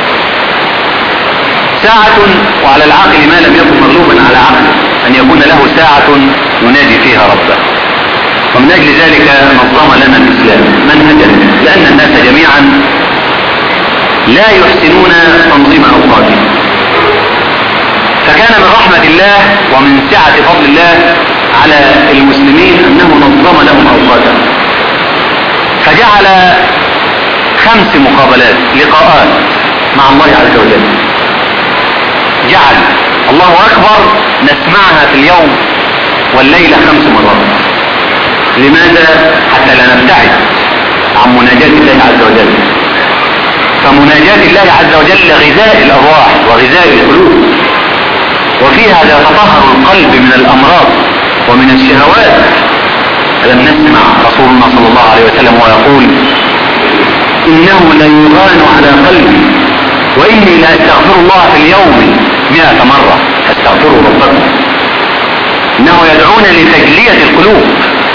ساعة، وعلى العاقل ما لم يكن مغلوبا على عقله أن يكون له ساعة ينادي فيها ربه. ومن أجل ذلك نظم لنا الإسلام منهجا، لأن الناس جميعا لا يحسنون تنظيم أوقاتهم. فكان من رحمة الله ومن سعة فضل الله على المسلمين أنه نظم لهم أوقاتهم، فجعل خمس مقابلات، لقاءات مع الله عز وجل. جعل الله أكبر نسمعها في اليوم والليلة خمس مرات. لماذا؟ حتى لا نبتعد عن مناجاة الله عز وجل. فمناجاة الله عز وجل غذاء الأرواح وغذاء القلوب، وفيها يتطهر القلب من الأمراض ومن الشهوات. ألم نسمع رسولنا صلى الله عليه وسلم ويقول: إنه ليغان على قلبي وإني لا أستغفر الله في اليوم مئة مرة، استغفروا ربكم. إنه يدعون لتجلية القلوب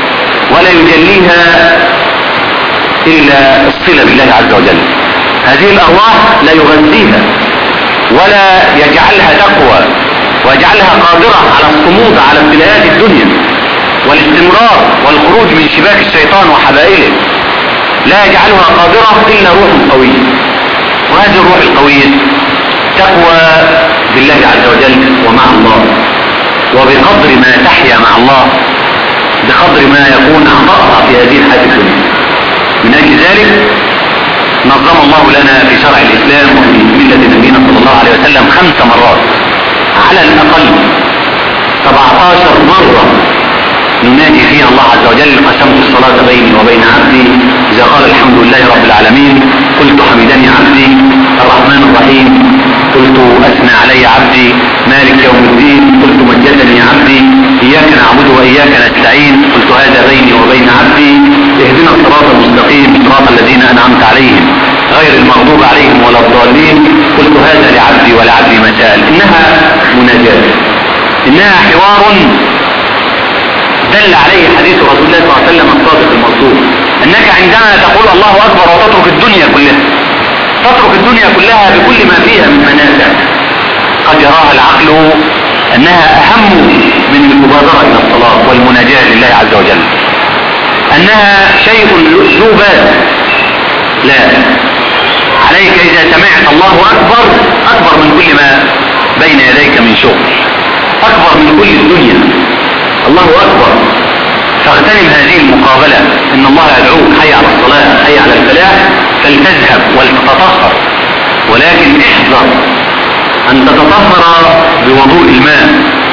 ولا يجليها إلا الصلة بالله عز وجل. هذه الأرواح لا يغذيها ولا يجعلها تقوى ويجعلها قادرة على الصمود على ابتلاءات الدنيا والاستمرار والخروج من شباك الشيطان وحبائله. لا يجعلها قادرة إلا روح قوية، وهذه الروح القوية تقوى بالله عز وجل ومع الله، وبقدر ما تحيا مع الله بقدر ما يكون عطاءها في هذه الحياة الدنيا. من أجل ذلك نظم الله لنا في شرع الإسلام وفي ملة نبينا صلى الله عليه وسلم خمس مرات على الأقل سبعة عشر مرة ننادي فيها الله عز وجل: قسمت الصلاة بيني وبين عبدي. إذا قال الحمد لله رب العالمين قلت حمدني عبدي. الرحمن الرحيم قلت أثنى علي عبدي. مالك يوم الدين قلت مجدني عبدي. إياك نعبد وإياك نستعين قلت هذا بيني وبين عبدي. اهدنا الصراط المستقيم صراط الذين أنعمت عليهم غير المغضوب عليهم ولا الضالين قلت هذا لعبدي ولعبدي ما سأل. إنها مناجاة، إنها حوار دل عليه حديث رسول الله صلى الله عليه وسلم الصادق المصدوق، أنك عندما تقول الله أكبر وتترك الدنيا كلها، تترك الدنيا كلها بكل ما فيها من منافع قد يراها العقل أنها أهم من المبادرة إلى الصلاة والمناجاة لله عز وجل، أنها شيء ذو بال. لا، عليك إذا سمعت الله أكبر أكبر من كل ما بين يديك من شغل، أكبر من كل الدنيا، الله أكبر. فاغتنم هذه المقابلة، إن الله يدعوك: حي على الصلاة حي على الفلاح، فلتذهب ولتتطهر، ولكن احذر أن تتطهر بوضوء الماء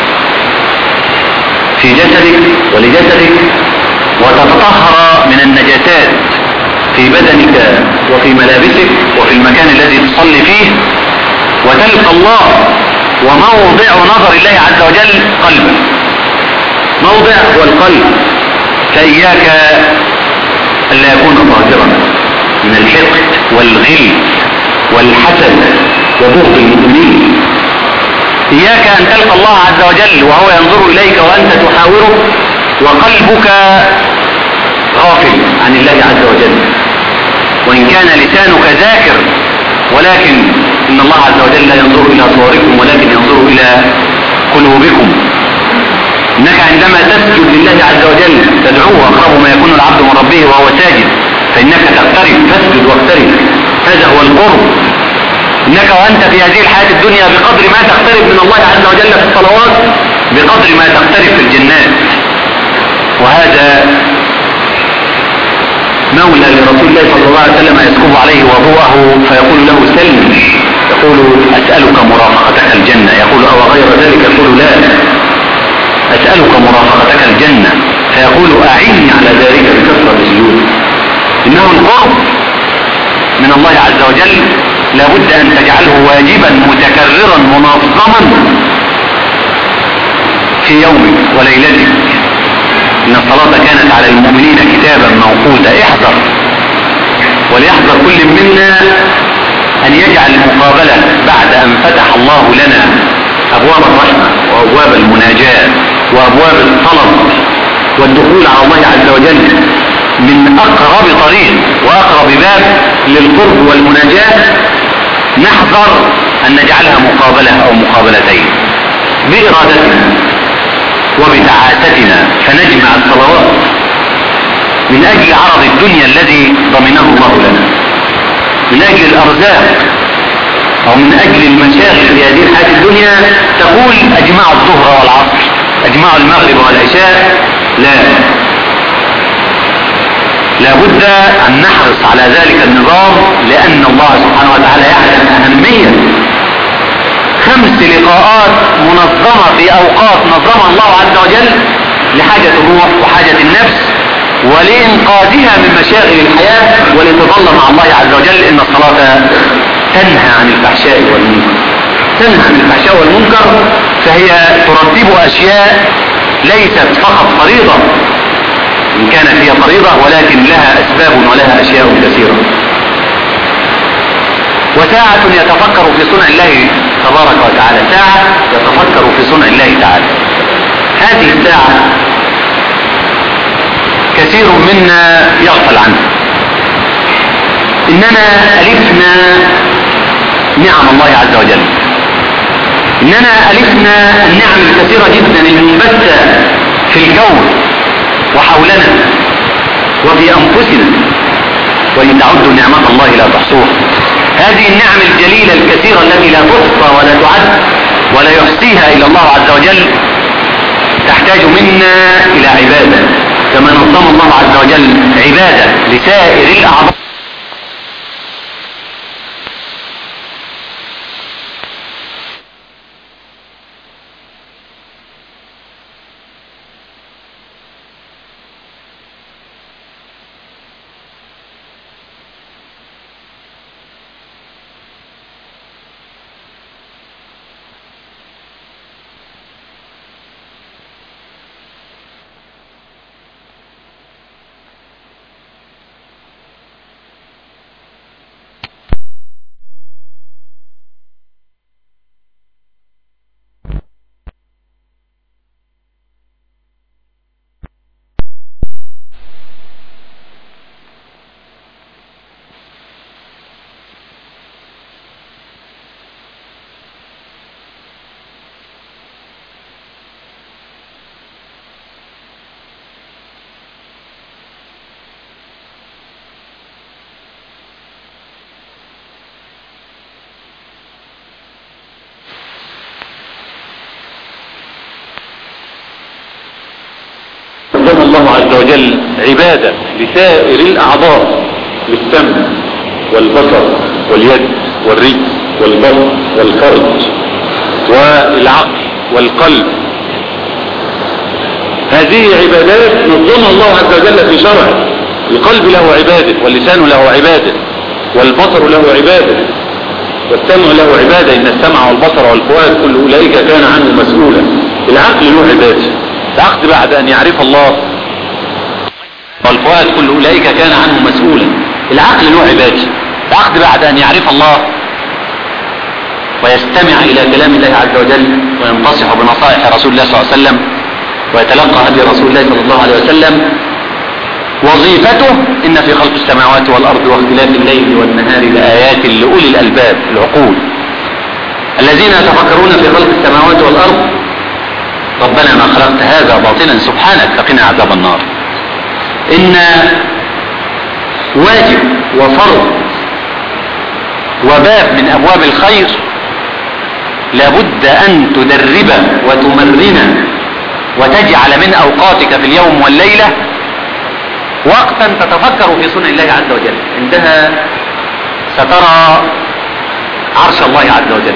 في جسدك ولجسدك، وتتطهر من النجاسات في بدنك وفي ملابسك وفي المكان الذي تصلي فيه، وتلقى الله وموضع نظر الله عز وجل قلبك. موضع هو القلب، فإياك ألا يكون طاهرا من الحقد والغل والحسد وبغض المؤمنين. إياك أن تلقى الله عز وجل وهو ينظر إليك وأنت تحاوره وقلبك غافل عن الله عز وجل، وإن كان لسانك ذاكر، ولكن إن الله عز وجل لا ينظر إلى صوركم ولكن ينظر إلى قلوبكم. إنك عندما تسجد لله عز وجل تدعوه، أقرب ما يكون العبد من ربه وهو ساجد، فإنك تقترب، تسجد واقترب، هذا هو القرب. إنك وأنت في هذه الحياة الدنيا بقدر ما تقترب من الله عز وجل في الصلوات بقدر ما تقترب في الجنات. وهذا مولى لرسول الله صلى الله عليه وسلم يسكب عليه وضوءه فيقول له: سلم. يقول: أسألك مرافقتك الجنة. يقول: أو غير ذلك؟ يقول: لا، أسألك مرافقتك الجنة. فيقول: أعني على ذلك بكثرة السجود. إنه القرب من الله عز وجل لابد أن تجعله واجبا متكررا منظما في يومك وليلتك. إن الصلاة كانت على المؤمنين كتابا موقوتا. احذر، وليحذر كل منا أن يجعل المقابلة بعد أن فتح الله لنا أبواب الرحمة وأبواب المناجاة وأبواب الطلب والدخول على الله عز وجل من أقرب طريق وأقرب باب للقرب والمناجاة، نحذر أن نجعلها مقابلة أو مقابلتين بإرادتنا وبتعاستنا، فنجمع الصلوات من أجل عرض الدنيا الذي ضمنه الله لنا، من أجل الأرزاق أو من أجل المشاغل في هذه الحياة الدنيا. تقول: أجمع الظهر والعصر، أجمع المغرب والعشاء. لا، لابد أن نحرص على ذلك النظام، لأن الله سبحانه وتعالى يعلم أهمية خمس لقاءات منظمة في أوقات نظمها الله عز وجل لحاجة الروح وحاجة النفس ولإنقاذها من مشاغل الحياة ولتظل مع الله عز وجل. إن الصلاة تنهى عن الفحشاء والمنكر، تنهى عن الفحشاء والمنكر، فهي ترتب أشياء ليست فقط فريضة إن كانت هي فريضة، ولكن لها أسباب ولها أشياء كثيرة. وساعة يتفكر في صنع الله تبارك وتعالى، ساعة يتفكر في صنع الله تعالى. هذه الساعة كثير منا يغفل عنه، إننا ألفنا نعم الله عز وجل، إننا ألفنا النعم الكثيرة جدا المنبثة في الكون وحولنا وفي أنفسنا، وإن تعدوا نعمة الله لا تحصوها. هذه النعم الجليلة الكثيرة التي لا تحصى ولا تعد ولا يحصيها إلا الله عز وجل تحتاج منا إلى عبادة، كما نظم الله عز وجل عبادة لسائر الأعضاء. قدم الله عز وجل عبادة لسائر الأعضاء، للسمع والبصر واليد والرجل والبطن والفرج والعقل والقلب. هذه عبادات نظمها الله عز وجل في شرعه. القلب له عبادة، واللسان له عبادة، والبصر له عبادة، والسمع له عبادة، إن السمع والبصر والفؤاد كل أولئك كان عنه مسؤولا. العقل له عبادة، العقل بعد أن يعرف الله، والفؤاد كل أولئك كان عنه مسؤولا. العقل له عبادة، العقل بعد أن يعرف الله ويستمع إلى كلام الله عز وجل وينتصح بنصائح رسول الله صلى الله عليه وسلم ويتلقى هدي رسول الله صلى الله عليه وسلم، وظيفته إن في خلق السماوات والأرض واختلاف الليل والنهار لآيات لأولي الألباب العقول الذين يتفكرون في خلق السماوات والأرض ربنا ما خلقت هذا باطلا سبحانك فقنا عذاب النار. إن واجب وفرض وباب من أبواب الخير لابد أن تدربه وتمرنه وتجعل من أوقاتك في اليوم والليلة وقتا تتفكر في صنع الله عز وجل. عندها سترى عرش الله عز وجل،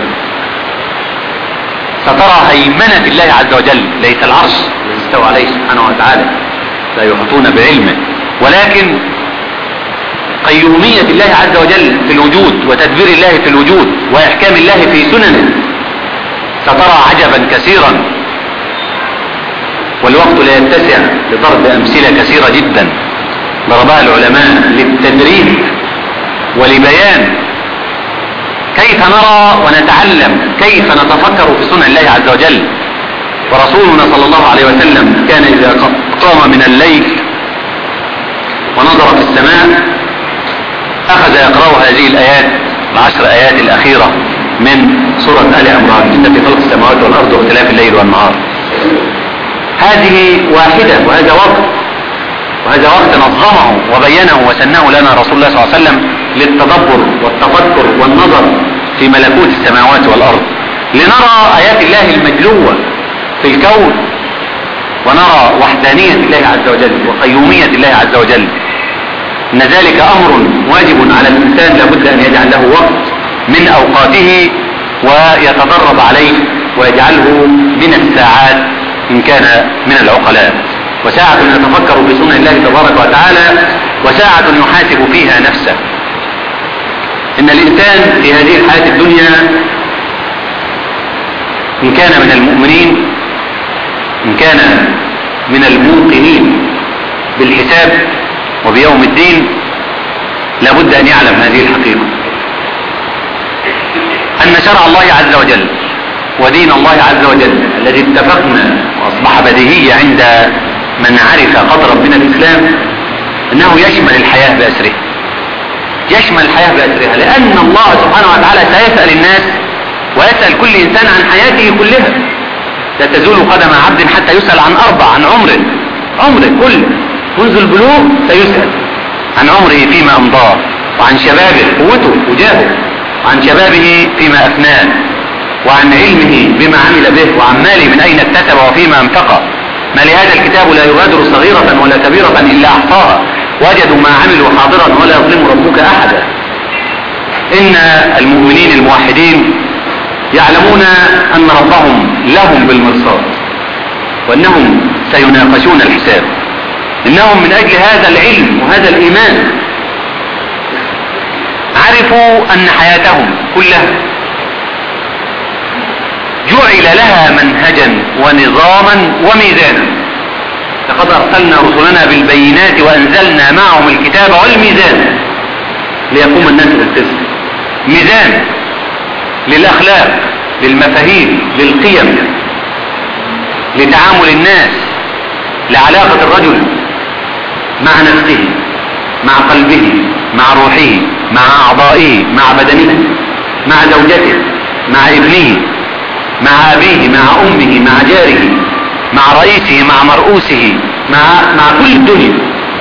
سترى هيمنة الله عز وجل، ليس العرش الذي استوى عليه سبحانه وتعالى لا يحيطون بعلمه، ولكن قيومية الله عز وجل في الوجود وتدبير الله في الوجود وإحكام الله في سننه. سترى عجبا كثيرا، والوقت لا يتسع لضرب أمثلة كثيرة جدا ضربها العلماء للتدريب ولبيان كيف نرى ونتعلم كيف نتفكر في صنع الله عز وجل. ورسولنا صلى الله عليه وسلم كان إذا قام من الليل ونظر في السماء أخذ يقرأ هذه الآيات العشر آيات الأخيرة من سورة آل عمران، إن في خلق السماوات والأرض واختلاف الليل والنهار. هذه واحدة، وهذا وقت وهذا وقت نظمه وبينه وسنه لنا رسول الله صلى الله عليه وسلم للتدبر والتفكر والنظر في ملكوت السماوات والأرض، لنرى آيات الله المجلوة في الكون ونرى وحدانية الله عز وجل وقيومية الله عز وجل. إن ذلك أمر واجب على الإنسان لابد أن يجعل له وقت من أوقاته ويتدرب عليه ويجعله من الساعات إن كان من العقلاء، وساعة يتفكر في صنع الله تبارك وتعالى، وساعة يحاسب فيها نفسه. إن الإنسان في هذه الحياة الدنيا إن كان من المؤمنين إن كان من الموقنين بالحساب وبيوم الدين لابد أن يعلم هذه الحقيقة، أن شرع الله عز وجل ودين الله عز وجل الذي اتفقنا وأصبح بديهية عند من عرف قدر ربنا الإسلام أنه يشمل الحياة بأسرها، يشمل الحياة بأسرها، لأن الله سبحانه وتعالى سيسأل الناس ويسأل كل إنسان عن حياته كلها. لا تزول قدم عبد حتى يسأل عن أربع: عن عمره، عمره كله منذ البلوغ سيسأل عن عمره فيما أمضاه، وعن شبابه قوته وجاهه، وعن شبابه فيما أفناه، وعن علمه بما عمل به، وعن ماله من أين اكتسب وفيما انفقه. ما لهذا الكتاب لا يغادر صغيرة ولا كبيرة إلا أحصاها وجدوا ما عملوا حاضرا ولا يظلم ربك أحدا. إن المؤمنين الموحدين يعلمون أن ربهم لهم بالمرصاد، وأنهم سيناقشون الحساب. إنهم من أجل هذا العلم وهذا الإيمان عرفوا أن حياتهم كلها جعل لها منهجا ونظاما وميزانا. لقد أرسلنا رسلنا بالبينات وأنزلنا معهم الكتاب والميزان ليقوم الناس بالقسط. ميزان للأخلاق، للمفاهيم، للقيم، لتعامل الناس، لعلاقة الرجل مع نفسه، مع قلبه، مع روحه، مع أعضائه، مع بدنه، مع زوجته، مع ابنه، مع أبيه، مع أمه، مع جاره، مع رئيسه، مع مرؤوسه، مع, مع كل الدنيا.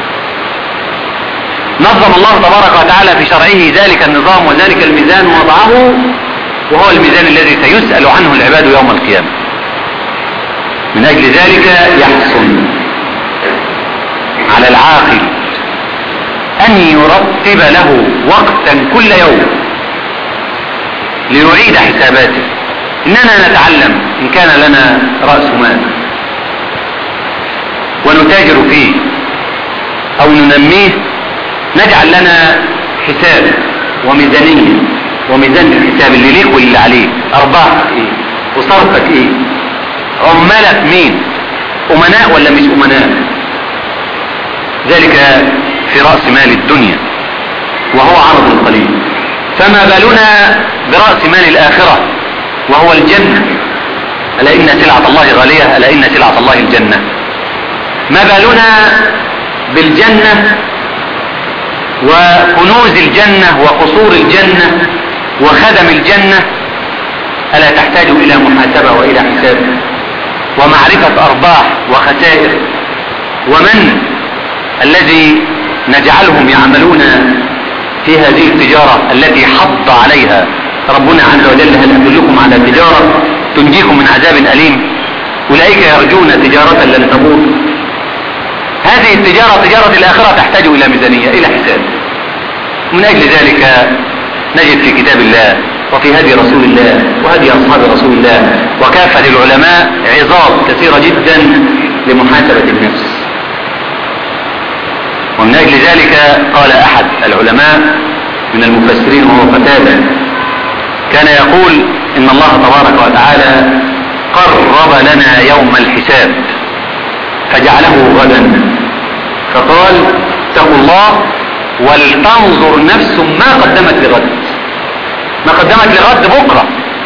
نظم الله تبارك وتعالى في شرعه ذلك النظام وذلك الميزان ووضعه، وهو الميزان الذي سيسأل عنه العباد يوم القيامة. من أجل ذلك يحسن على العاقل أن يرتب له وقتا كل يوم ليعيد حساباته. إننا نتعلم إن كان لنا رأس مال ونتاجر فيه أو ننميه، نجعل لنا حساب وميزانية، وميزان الحساب اللي ليك واللي عليك، أرباحك إيه وصرفك إيه، عمالك مين، أمناء ولا مش أمناء. ذلك في رأس مال الدنيا وهو عرض قليل. فما بالنا برأس مال الآخرة وهو الجنة؟ ألا إن سلعة الله غالية، ألا إن سلعة الله الجنة. ما بالنا بالجنة وكنوز الجنة وقصور الجنة وخدم الجنة؟ ألا تحتاج إلى محاسبة وإلى حساب ومعرفة أرباح وخسائر، ومن الذي نجعلهم يعملون في هذه التجارة التي حض عليها ربنا عز وجل؟ هل أدلكم على تجارة تنجيكم من عذاب أليم؟ أولئك يرجون تجارة لن تبور. هذه التجارة تجارة الآخرة تحتاج إلى ميزانية، إلى حساب. من أجل ذلك نجد في كتاب الله وفي هدي رسول الله وهدي أصحاب رسول الله وكافة العلماء عظات كثيرة جدا لمحاسبة النفس. ومن أجل ذلك قال أحد العلماء من المفسرين وهو قتادة، كان يقول إن الله تبارك وتعالى قرب لنا يوم الحساب فجعله غدا، فقال اتقوا الله ولتنظر نفس ما قدمت لغد. ما قدمت لغد بكرة،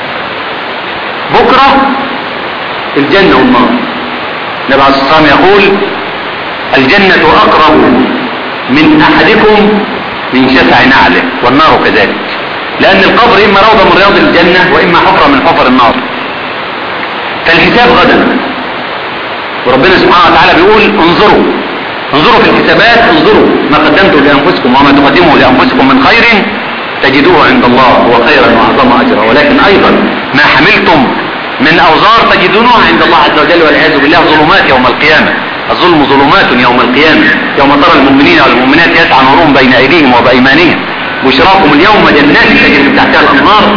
بكرة الجنة والنار. النبي عليه الصلاة والسلام يقول الجنة أقرب من أحدكم من شفع نعله، والنار كذلك، لأن القبر إما روضة من رياض الجنة وإما حفرة من حفر النار. فالحساب غدا، وربنا سبحانه وتعالى بيقول انظروا انظروا في الحسابات، انظروا ما قدمتم لأنفسكم وما تقدموا لأنفسكم من خير تجدوه عند الله هو خيرا وأعظم أجرا، ولكن أيضا ما حملتم من أوزار تجدونها عند الله عز وجل والعياذ بالله ظلمات يوم القيامة. الظلم ظلمات يوم القيامة، يوم ترى المؤمنين والمؤمنات يسعى نورهم بين أيديهم وبأيمانهم بشراكم اليوم جنات تجري من تحتها الأنهار.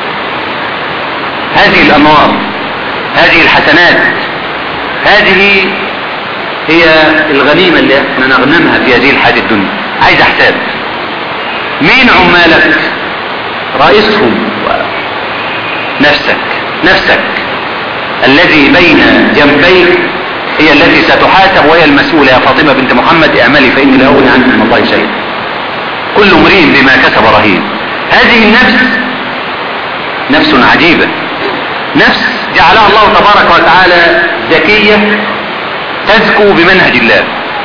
هذه الأنوار، هذه الحسنات، هذه هي الغنيمة اللي احنا نغنمها في هذه الحياة الدنيا. عايز حساب. مين عمالك؟ رئيسهم نفسك. نفسك الذي بين جنبيك هي التي ستحاسب وهي المسؤولة. يا فاطمة بنت محمد اعملي فإني لا أغني عنك من الله شيئا، كل امرئ بما كسب رهين. هذه النفس نفس عجيبة، نفس جعلها الله تبارك وتعالى ذكية تزكو بمنهج الله،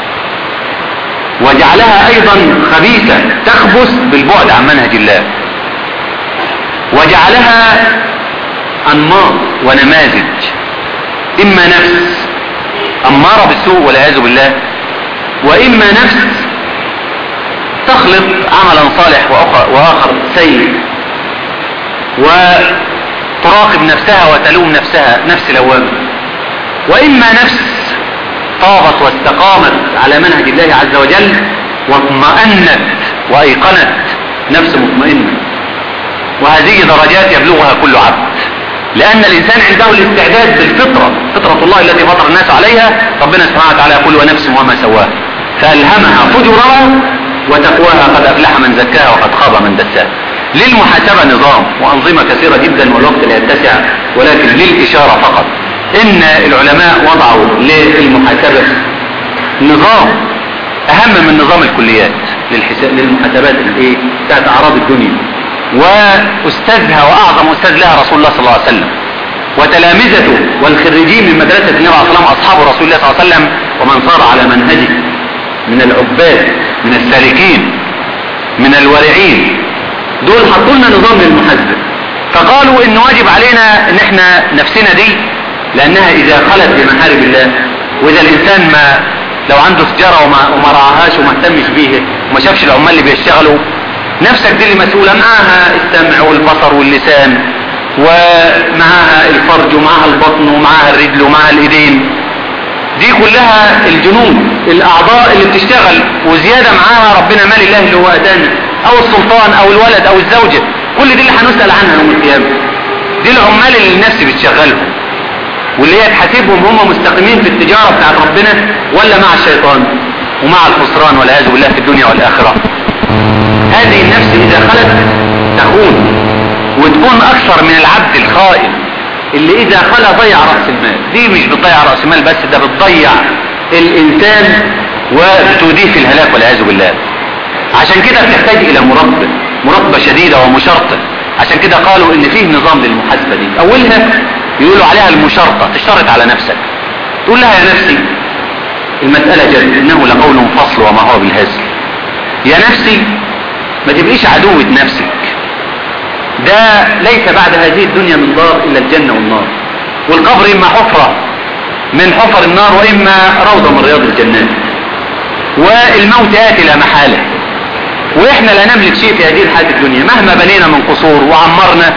وجعلها ايضا خبيثة تخبث بالبعد عن منهج الله، وجعلها انماط ونماذج، اما نفس امارة بالسوء والعياذ بالله، واما نفس تخلط عملا صالح واخر سيء، وتراقب نفسها وتلوم نفسها، نفس لوامة، واما نفس طابت واستقامت على منهج الله عز وجل واطمأنت وايقنت، نفس مطمئنة. وهذه درجات يبلغها كل عبد، لان الانسان عنده الاستعداد بالفطرة، فطرة الله التي فطر الناس عليها. ربنا سبحانه وتعالى يقول ونفس وما سواها فألهمها فجورها وتقواها، قد افلح من زكاها وقد خاب من دساها. للمحاسبة نظام وانظمة كثيرة جدا والوقت لا يتسع، ولكن للاشارة فقط ان العلماء وضعوا للمحاسبة نظام اهم من نظام الكليات للمحاسبات الايه بتاعت اعراض الدنيا، واستاذها واعظم استاذ لها رسول الله صلى الله عليه وسلم، وتلامذته والخريجين من مدرسة النبي عليه الصلاة والسلام اصحاب رسول الله صلى الله عليه وسلم، ومن صار على منهجه من العباد من السالكين من الورعين، دول حطوا لنا نظام للمحاسبة. فقالوا ان واجب علينا ان احنا نفسنا دي، لانها اذا خلت بمحارم الله، واذا الانسان ما لو عنده تجارة وما, وما رعاهاش وما اهتمش بيها وما شافش العمال اللي بيشتغلوا، نفسك دي اللي مسؤولة، معاها السمع والبصر واللسان، ومعاها الفرج ومعاها البطن ومعاها الرجل ومعاها الايدين، دي كلها الجنود الاعضاء اللي بتشتغل، وزيادة معاها ربنا مال الله اللي هو اتانا، او السلطان او الولد او الزوجة، كل دي اللي هنسأل عنها يوم القيامة. دي العمال اللي النفس بتشغلهم، واللي هي تحاسبهم هم مستقيمين في التجارة بتاعت ربنا ولا مع الشيطان ومع الخسران والعياذ بالله في الدنيا والآخرة. هذه النفس إذا خلت تخون وتكون أكثر من العبد الخائن اللي إذا خلى ضيع رأس المال. دي مش بتضيع رأس المال بس، ده بتضيع الإنسان وبتوديه في الهلاك والعياذ بالله. عشان كده بتحتاج إلى مراقبة، مراقبة شديدة ومشرطة. عشان كده قالوا إن فيه نظام للمحاسبة دي، أولها يقولوا عليها المشرطة، تشترط على نفسك، تقول لها يا نفسي المسألة جد، إنه لقول فصل وما هو بالهزل. يا نفسي ما تبقيش عدوة نفسك، ده ليس بعد هذه الدنيا من دار إلا الجنة والنار، والقبر إما حفرة من حفر النار وإما روضة من رياض الجنات، والموت آتي لا محالة، وإحنا لا نملك شيء في هذه الحياة الدنيا مهما بنينا من قصور وعمرنا،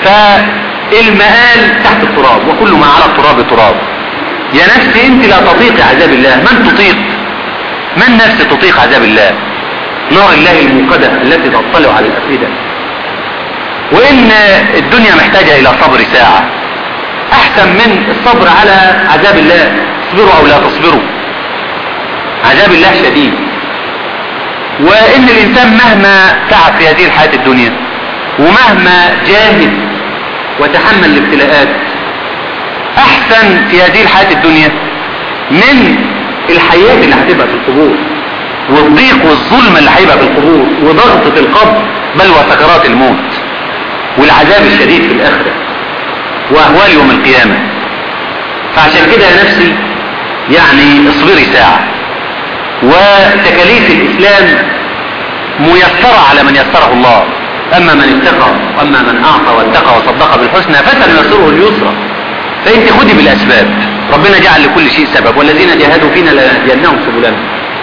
فالمآل تحت التراب، وكل ما على التراب تراب. يا نفسي أنت لا تطيق عذاب الله، من تطيق؟ من نفس تطيق عذاب الله؟ نار الله الموقدة التي تطلع على الأفئدة. وإن الدنيا محتاجة إلى صبر ساعة أحسن من الصبر على عذاب الله. اصبروا أو لا تصبروا، عذاب الله شديد. وإن الإنسان مهما تعب في هذه الحياة الدنيا ومهما جاهد وتحمل الابتلاءات، أحسن في هذه الحياة الدنيا من الحياة اللي هتبقى في القبور، والضيق والظلم اللي هيبقى في القبور، وضغطة القبر، بل وسكرات الموت، والعذاب الشديد في الآخرة، وأهوال يوم القيامة. فعشان كده يا نفسي يعني اصبري ساعة. وتكاليف الإسلام ميسرة على من يسره الله، أما من اتقى وأما من أعطى واتقى وصدق بالحسنى فسنيسره اليسرى. فأنت خدي بالأسباب، ربنا جعل لكل شيء سبب، والذين جاهدوا فينا لنهدينهم سبلنا.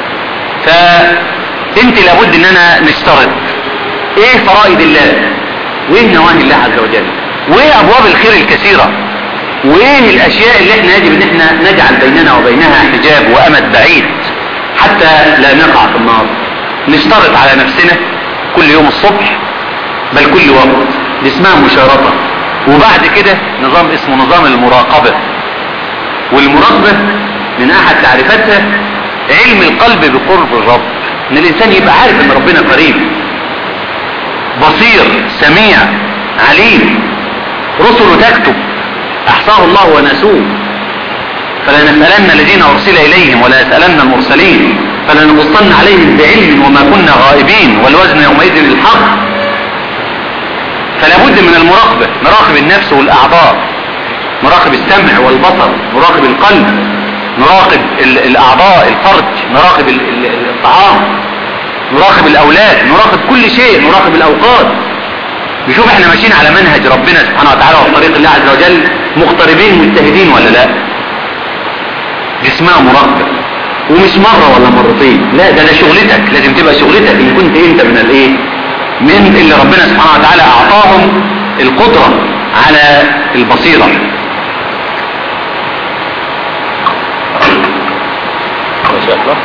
فأنت لابد أننا نشترط إيه فرائض الله، وإيه نواهي الله عز وجل، وإيه أبواب الخير الكثيرة، وإيه الأشياء اللي احنا يجب أن احنا نجعل بيننا وبينها حجاب وأمد بعيد حتى لا نقع في النار. نشترط على نفسنا كل يوم الصبح، بل كل وقت، دي اسمها مشارطة. وبعد كده نظام اسمه نظام المراقبة. والمراقبة من أحد تعريفاتها علم القلب بقرب الرب، ان الإنسان يبقى عارف ان ربنا قريب بصير سميع عليم، رسله تكتب احصاه الله ونسوه، فلنسألن الذين ارسل اليهم ولا يسألن المرسلين فلنقصن عليهم بعلم وما كنا غائبين والوزن يومئذ الحق. فلا بد من المراقبة، نراقب النفس والاعضاء، نراقب السمع والبصر، نراقب القلب، نراقب الاعضاء، الفرج، نراقب الطعام، نراقب الاولاد، نراقب كل شيء، نراقب الاوقات، نشوف احنا ماشيين على منهج ربنا سبحانه وتعالى وفي طريق الله عز وجل مقتربين مجتهدين ولا لا. دي اسمها مراقبة، ومش مرة ولا مرتين، لا ده ده شغلتك، لازم تبقى شغلتك ان كنت انت من الايه، من اللي ربنا سبحانه وتعالى اعطاهم القدرة على البصيرة. ما شاء الله.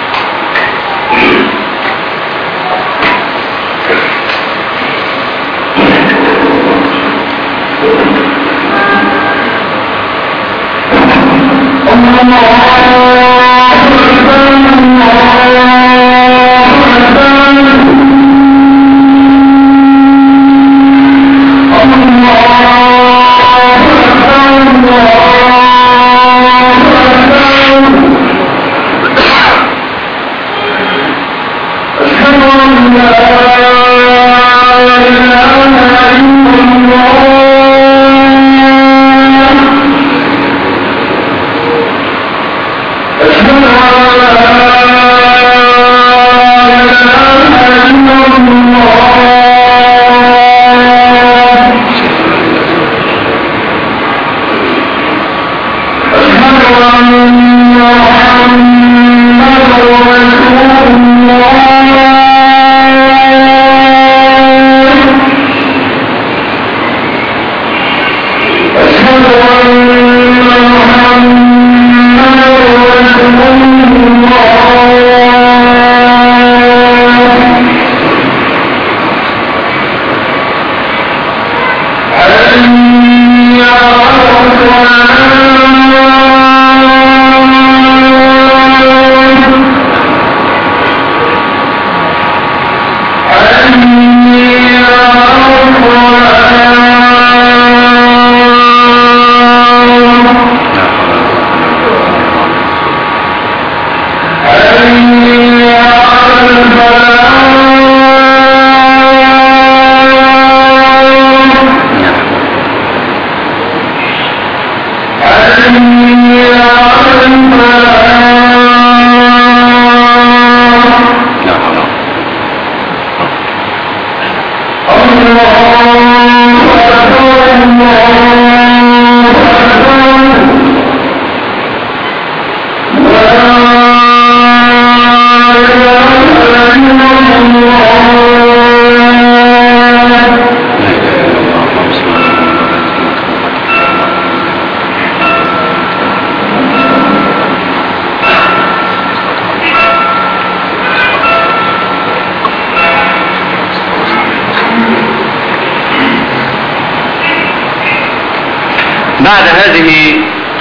بعد هذه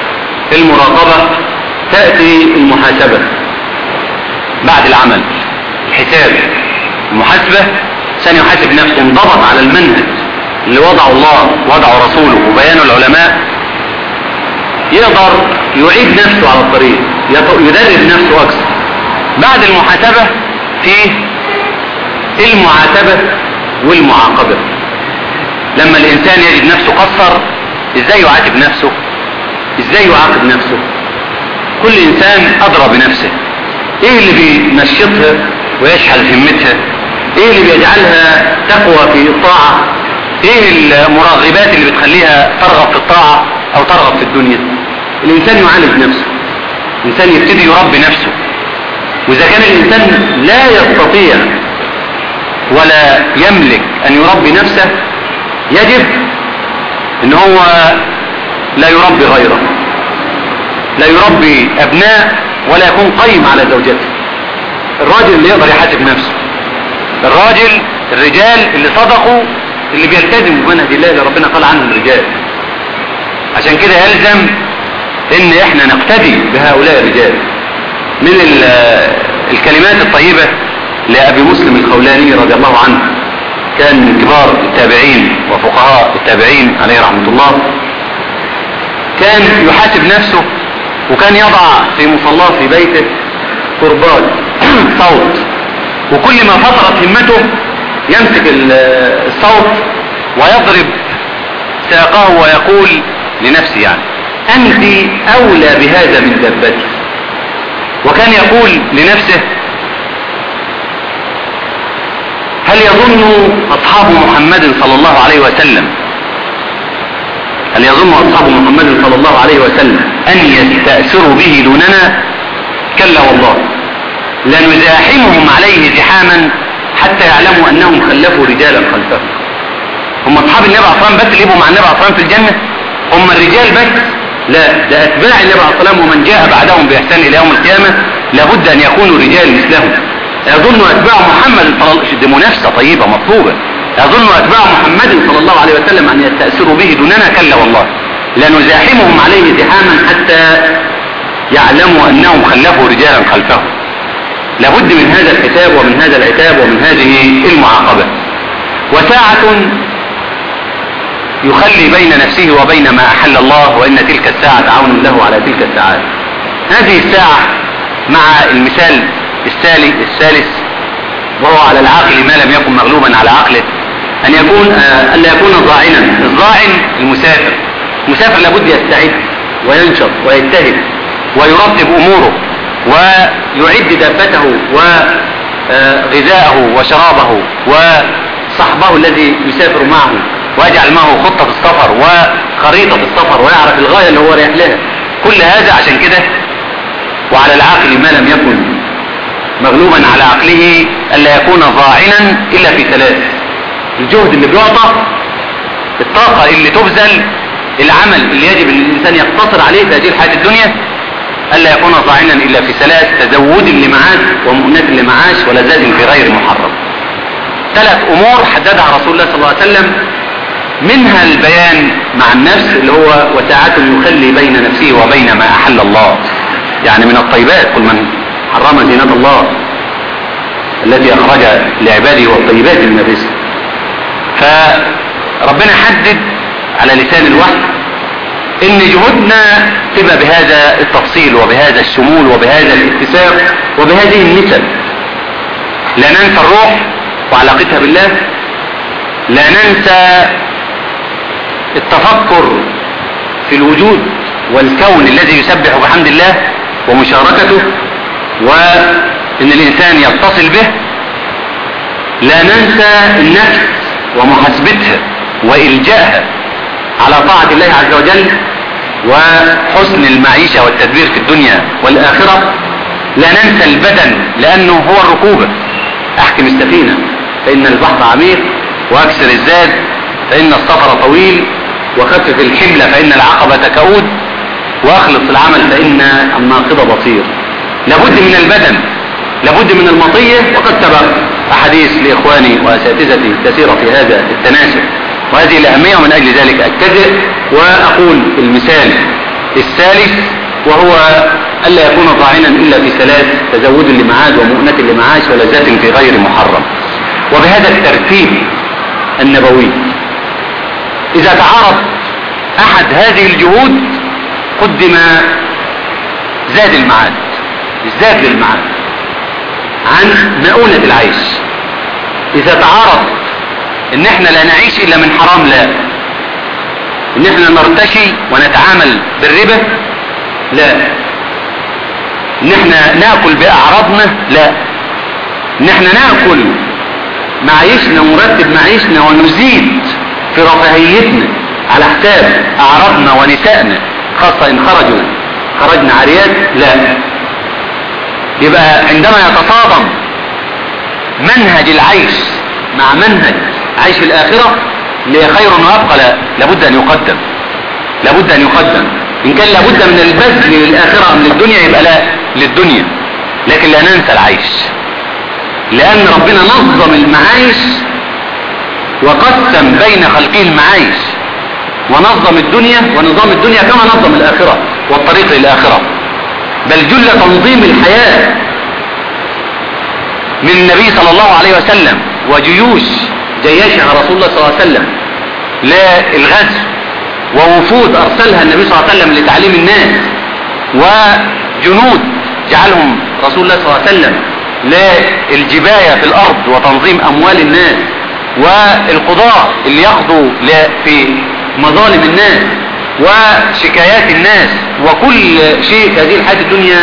المراقبة تأتي المحاسبة بعد العمل، الحساب، المحاسبة. ثاني يحاسب نفسه، انضبط على المنهج اللي وضعه الله وضعه رسوله وبيانه العلماء، يقدر يعيد نفسه على الطريق، يدرب نفسه أكثر. بعد المحاسبة فيه المعاتبة والمعاقبة. لما الإنسان يجد نفسه قصر، ازاي يعاتب نفسه، ازاي يعاقب نفسه. كل انسان ادرى بنفسه، ايه اللي بينشطها ويشحذ همتها، ايه اللي بيجعلها تقوى في الطاعة، ايه المراغبات اللي بتخليها ترغب في الطاعة او ترغب في الدنيا. الانسان يعالج نفسه، الانسان يبتدي يربي نفسه. واذا كان الانسان لا يستطيع ولا يملك ان يربي نفسه، يجب ان هو لا يربي غيره، لا يربي ابناء ولا يكون قيم على زوجته. الراجل اللي يقدر يحاسب نفسه، الراجل الرجال اللي صدقوا، اللي بيلتزموا بمنهج الله اللي ربنا قال عنهم الرجال. عشان كده يلزم ان احنا نقتدي بهؤلاء الرجال. من الكلمات الطيبة لأبي مسلم الخولاني رضي الله عنه، كان من كبار التابعين وفقهاء التابعين عليه رحمة الله. كان يحاسب نفسه، وكان يضع في مصلاه في بيته قرباج صوت، وكل ما فترت همته يمسك الصوت ويضرب ساقه ويقول لنفسه، يعني أنت أولى بهذا من دبتي، وكان يقول لنفسه: هل يظن أصحاب محمد صلى الله عليه وسلم هل يظن أصحاب محمد صلى الله عليه وسلم أن يستأثروا به دوننا؟ كلا والله، لنزاحمهم عليه زحاما حتى يعلموا أنهم خلفوا رجالا خلفهم. هم أصحاب النبي عليه الصلاة والسلام بس اللي يبقوا مع النبي عليه الصلاة والسلام في الجنة؟ هم الرجال بس؟ لا، ده أتباع النبي عليه الصلاة والسلام ومن جاء بعدهم بإحسان إلى يوم القيامة لابد أن يكونوا رجال مثلهم. يظن أتباع محمد صلى الله عليه وسلم، دي منافسة طيبة مطلوبة، يظن أتباع محمد صلى الله عليه وسلم أن يستأثروا به دوننا؟ كلا والله، لنزاحمهم عليه زحاما حتى يعلموا أنهم خلفوا رجالا خلفهم. لابد من هذا الحساب ومن هذا العتاب ومن هذه المعاقبة. وساعة يخلي بين نفسه وبين ما أحل الله، وإن تلك الساعة عون له على تلك الساعات. هذه الساعة مع المثال الثالث وهو على العاقل ما لم يكن مغلوبا على عقله أن يكون آه ألا يكون ضاعنا. الضاعن المسافر، المسافر لابد يستعد وينشط ويجتهد ويرتب أموره ويعد دابته وغذاءه وشرابه وصحبه الذي يسافر معه، ويجعل معه خطة السفر وخريطة السفر ويعرف الغاية اللي هو رايح لها. كل هذا عشان كده وعلى العاقل ما لم يكن مغلوبا على عقله ألا يكون ضاعنا إلا في ثلاث: الجهد اللي بيعطى، الطاقة اللي تبذل، العمل اللي يجب أن الإنسان يقتصر عليه في هذه الحياة الدنيا. ألا يكون ضاعنا إلا في ثلاث: تزود لمعاش ومؤنة لمعاش ولذات في غير محرم. ثلاث أمور حددها رسول الله صلى الله عليه وسلم، منها البيان مع النفس اللي هو وساعة يخلي بين نفسه وبين ما أحل الله، يعني من الطيبات: قل من حرم زينة الله التي أخرج لعباده والطيبات من الرزق. فربنا حدد على لسان الوحي إن جهودنا تبقى بهذا التفصيل وبهذا الشمول وبهذا الاتساق وبهذه النسب. لا ننسى الروح وعلاقتها بالله، لا ننسى التفكر في الوجود والكون الذي يسبح بحمد الله ومشاركته وإن الإنسان يتصل به، لا ننسى النفس ومحاسبتها وإلجائها على طاعة الله عز وجل وحسن المعيشة والتدبير في الدنيا والآخرة. لا ننسى البدن لأنه هو الركوبة: أحكم السفينة فإن البحر عميق، وأكسر الزاد فإن السفر طويل، وخفف الحمل فإن العقبة كؤود، وأخلص العمل فإن الناقض بصير. لابد من البدن، لابد من المطية، وقد سبق أحاديث لإخواني وأساتذتي كثيرة في هذا التناسب وهذه الأهمية، ومن أجل ذلك أتكذب وأقول المثال الثالث وهو ألا يكون ضاعنا إلا في ثلاث: تزود لمعاد ومؤنة لمعاش ولذات في غير محرم. وبهذا الترتيب النبوي إذا تعارض أحد هذه الجهود قدم زاد المعاد، الزاد للمعاد عن مؤونة العيش. إذا تعارض إن احنا لا نعيش إلا من حرام، لا. إن احنا نرتشي ونتعامل بالربا، لا. إن احنا نأكل بأعراضنا، لا. إن احنا نأكل معيشنا ونرتب معيشنا ونزيد في رفاهيتنا على حساب أعراضنا ونسائنا، خاصة إن خرجوا خرجنا عريات، لا. يبقى عندما يتصادم منهج العيش مع منهج عيش الآخرة اللي خير وأبقى، لا، لابد أن يقدم، لابد أن يقدم. إن كان لابد من البذل للآخرة من الدنيا يبقى لا للدنيا، لكن لا ننسى العيش، لأن ربنا نظم المعايش وقسم بين خلقه المعايش، ونظم الدنيا ونظام الدنيا كما نظم الآخرة والطريق للآخرة. بل جل تنظيم الحياة من النبي صلى الله عليه وسلم وجيوش جياشها رسول الله صلى الله عليه وسلم للغزو، ووفود أرسلها النبي صلى الله عليه وسلم لتعليم الناس، وجنود جعلهم رسول الله صلى الله عليه وسلم للجباية في الأرض وتنظيم أموال الناس، والقضاء اللي يقضوا في مظالم الناس وشكايات الناس، وكل شيء في هذه الحياة الدنيا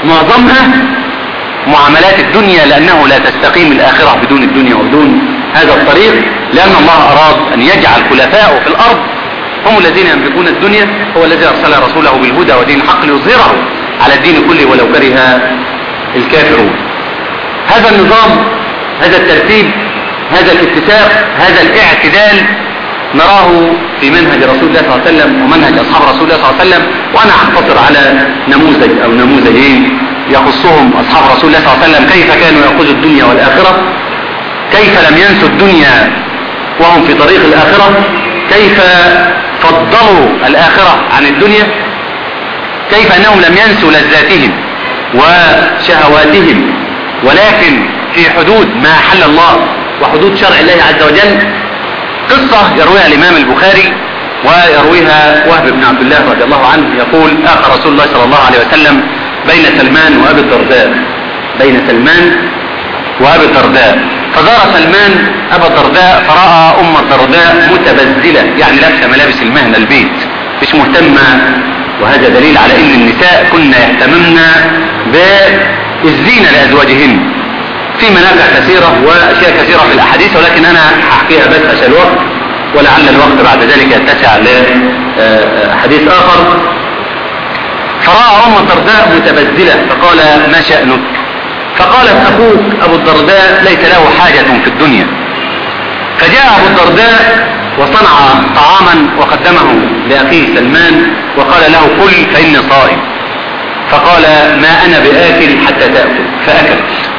معظمها معاملات الدنيا، لأنه لا تستقيم الآخرة بدون الدنيا وبدون هذا الطريق، لأن الله أراد أن يجعل خلفاءه في الأرض هم الذين يملكون الدنيا. هو الذي أرسل رسوله بالهدى ودين الحق ليظهره على الدين كله ولو كره الكافرون. هذا النظام، هذا الترتيب، هذا الاتساق، هذا الاعتدال نراه في منهج رسول الله صلى الله عليه وسلم ومنهج أصحاب رسول الله صلى الله عليه وسلم. وأنا أختصر على نموذج أو نموذجين يخصهم أصحاب رسول الله صلى الله عليه وسلم، كيف كانوا يأخذوا الدنيا والآخرة، كيف لم ينسوا الدنيا وهم في طريق الآخرة، كيف فضلوا الآخرة عن الدنيا، كيف أنهم لم ينسوا لذاتهم وشهواتهم، ولكن في حدود ما حل الله وحدود شرع الله عز وجل. قصة يرويها الإمام البخاري ويرويها وهب بن عبد الله رضي الله عنه، يقول: آخى رسول الله صلى الله عليه وسلم بين سلمان وأبي الدرداء، بين سلمان وأبي الدرداء، فزار سلمان أبا الدرداء فرأى أم الدرداء متبذلة، يعني لابسة ملابس المهنة البيت، مش مهتمة. وهذا دليل على أن النساء كن يهتممن بالزينة لأزواجهن في منافع كثيرة وأشياء كثيرة في الأحاديث، ولكن أنا هحكيها بس عشان الوقت، ولعل الوقت بعد ذلك يتسع لحديث آخر. فرأى أم الدرداء متبذلة فقال: ما شأنك؟ فقالت: أخوك أبو الدرداء ليس له حاجة في الدنيا. فجاء أبو الدرداء وصنع طعاما وقدمه لأخيه سلمان وقال له: كل فإني صائم. فقال: ما أنا بآكل حتى تأكل، فأكل.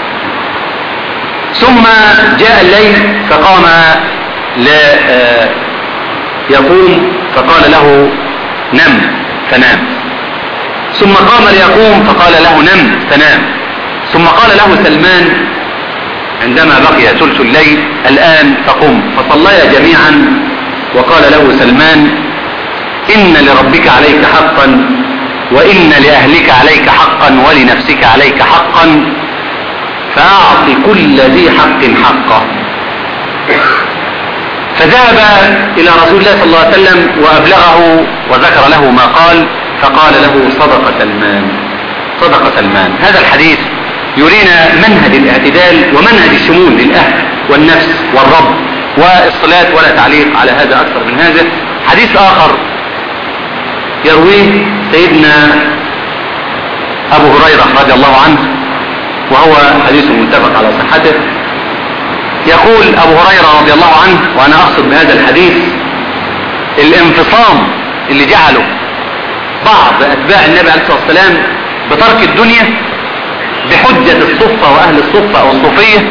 ثم جاء الليل فقام ليقوم فقال له: نم، فنام. ثم قام ليقوم فقال له: نم، فنام. ثم قال له سلمان عندما بقي ثلث الليل: الآن فقم. فصليا جميعا وقال له سلمان: إن لربك عليك حقا، وإن لأهلك عليك حقا، ولنفسك عليك حقا، فأعط كل ذي حق حقه. فذهب إلى رسول الله صلى الله عليه وسلم وأبلغه وذكر له ما قال، فقال له: صدق سلمان، صدق سلمان. هذا الحديث يرينا منهج الاعتدال ومنهج الشمول للأهل والنفس والرب والصلاة، ولا تعليق على هذا أكثر من هذا. حديث آخر يرويه سيدنا أبو هريرة رضي الله عنه، وهو حديث متفق على صحته. يقول أبو هريرة رضي الله عنه، وأنا أقصد بهذا الحديث الانفصام اللي جعله بعض أتباع النبي عليه الصلاة والسلام بترك الدنيا بحجة الصفة وأهل الصفة أو الصوفية،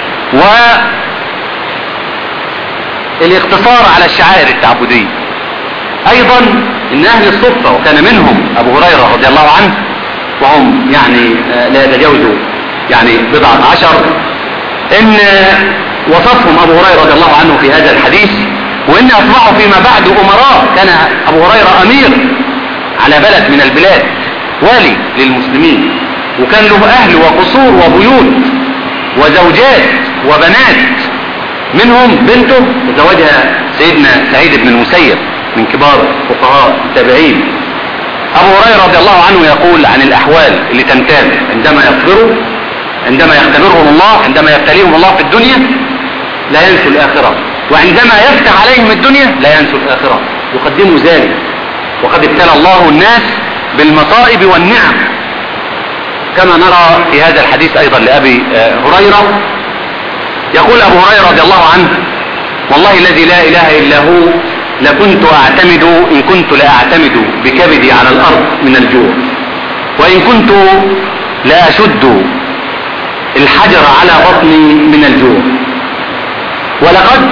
والاقتصار على الشعائر التعبدية. أيضا إن أهل الصفة، وكان منهم أبو هريرة رضي الله عنه، وهم يعني لا يتجاوزوا يعني بضعة عشر، إن وصفهم أبو هريرة رضي الله عنه في هذا الحديث، وإن أصبحوا فيما بعد أمراء. كان أبو هريرة أمير على بلد من البلاد، والي للمسلمين، وكان له أهل وقصور وبيوت وزوجات وبنات، منهم بنته زوجها سيدنا سعيد بن المسيب من كبار فقهاء التابعين. أبو هريرة رضي الله عنه يقول عن الأحوال اللي تنتاب عندما يصبروا، عندما يختبرهم الله، عندما يبتليهم الله في الدنيا لا ينسوا الآخرة، وعندما يفتح عليهم الدنيا لا ينسوا الآخرة، يقدموا ذلك. وقد ابتلى الله الناس بالمصائب والنعم، كما نرى في هذا الحديث أيضا لأبي هريرة. يقول أبو هريرة رضي الله عنه: والله الذي لا إله إلا هو لكنت أعتمد إن كنت لأعتمد بكبدي على الأرض من الجوع، وإن كنت لأشد الحجر على بطني من الجوع، ولقد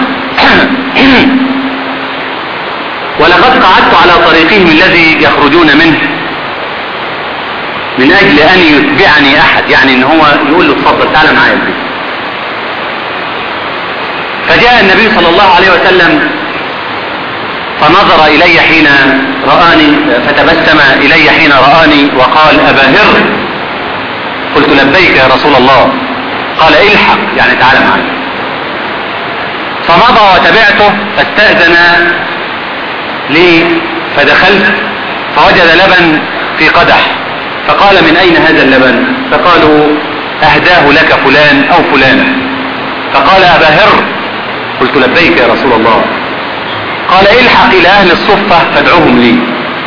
ولقد قعدت على طريقهم الذي يخرجون منه من أجل أن يتبعني أحد، يعني إن هو يقول له اتفضل تعالى معايا البيت. فجاء النبي صلى الله عليه وسلم فنظر إلي حين رآني، فتبسم إلي حين رآني وقال: أبا هر. قلت: لبيك يا رسول الله. قال: الحق، يعني تعالى معايا. فمضى وتبعته، فاستأذن لي فدخلت فوجد لبن في قدح، فقال من أين هذا اللبن؟ فقالوا أهداه لك فلان أو فلان. فقال أبا هر. قلت لبيك يا رسول الله. قال الحق إلى أهل الصفة فادعوهم لي.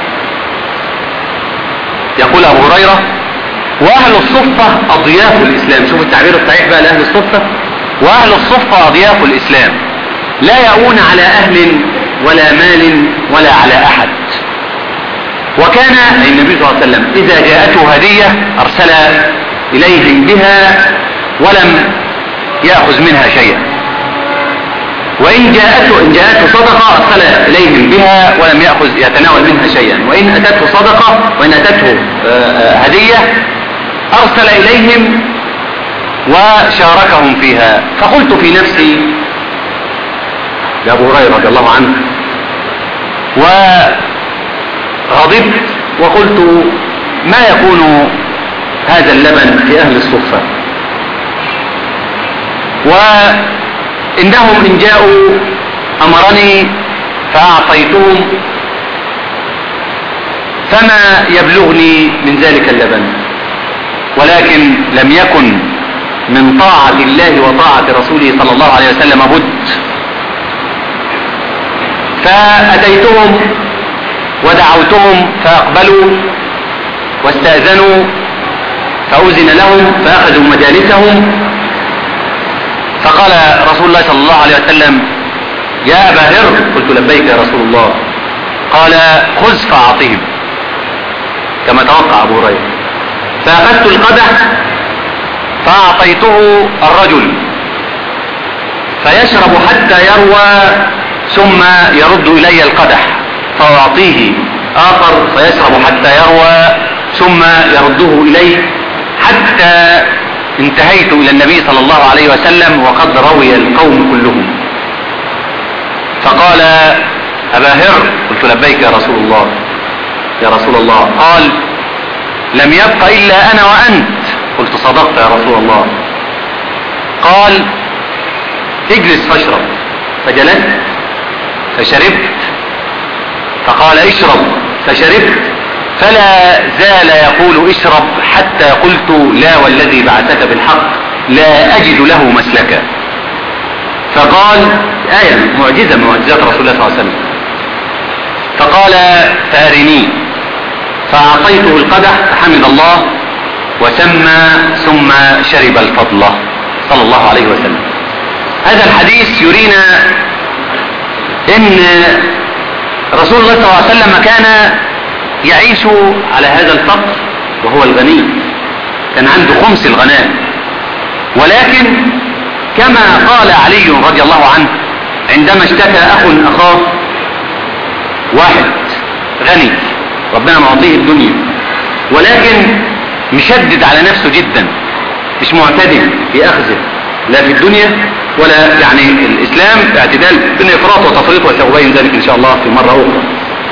يقول أبو هريرة وأهل الصفة أضياف الإسلام. شوف التعبير الصحيح بقى لأهل الصفة. وأهل الصفة أضياف الإسلام لا يأون على أهل ولا مال ولا على أحد. وكان النبي صلى الله عليه وسلم إذا جاءته هدية أرسل إليهم بها ولم يأخذ منها شيئا، وإن جاءته إن جاءته صدقة أرسل إليهم بها ولم يأخذ يتناول منها شيئا، وإن أتته صدقة وإن أتته هدية أرسل إليهم وشاركهم فيها. فقلت في نفسي لأبو هريرة رضي الله عنه وغضبت وقلت ما يكون هذا اللبن في أهل الصفة، وإنهم إن جاءوا أمرني فأعطيتهم فما يبلغني من ذلك اللبن، ولكن لم يكن من طاعة الله وطاعة رسوله صلى الله عليه وسلم بد. فأتيتهم ودعوتهم فأقبلوا واستأذنوا فأذن لهم فأخذوا مجالسهم. فقال رسول الله صلى الله عليه وسلم يا أبا هر. قلت لبيك يا رسول الله. قال خذ فأعطهم كما توقع أبو هريرة. فأخذت القدح فأعطيته الرجل فيشرب حتى يروى ثم يرد إلي القدح فأعطيه آخر فيشرب حتى يروى ثم يرده إلي حتى انتهيت إلى النبي صلى الله عليه وسلم وقد روي القوم كلهم. فقال أبا هر. قلت لبيك يا رسول الله يا رسول الله. قال لم يبق إلا أنا وأنت. قلت صدقت يا رسول الله. قال اجلس فاشرب. فجلست فشربت. فقال اشرب فشربت. فلا زال يقول اشرب حتى قلت لا والذي بعثك بالحق لا أجد له مسلكا. فقال آية معجزة من معجزات رسول الله صلى الله عليه وسلم. فقال فأرني. فأعطيته القدح فحمد الله وسمى ثم شرب الفضل صلى الله عليه وسلم. هذا الحديث يرينا ان رسول الله صلى الله عليه وسلم كان يعيش على هذا الفقر وهو الغني، كان عنده خمس الغنائم، ولكن كما قال علي رضي الله عنه عندما اشتكى اخ اخاه واحد غني ربنا معطيه الدنيا ولكن مشدد على نفسه جدا، مش معتدل في اخذه لا في الدنيا ولا يعني الاسلام اعتدال بين افراط وتفريط، وسأبين ذلك ان شاء الله في مرة اخرى.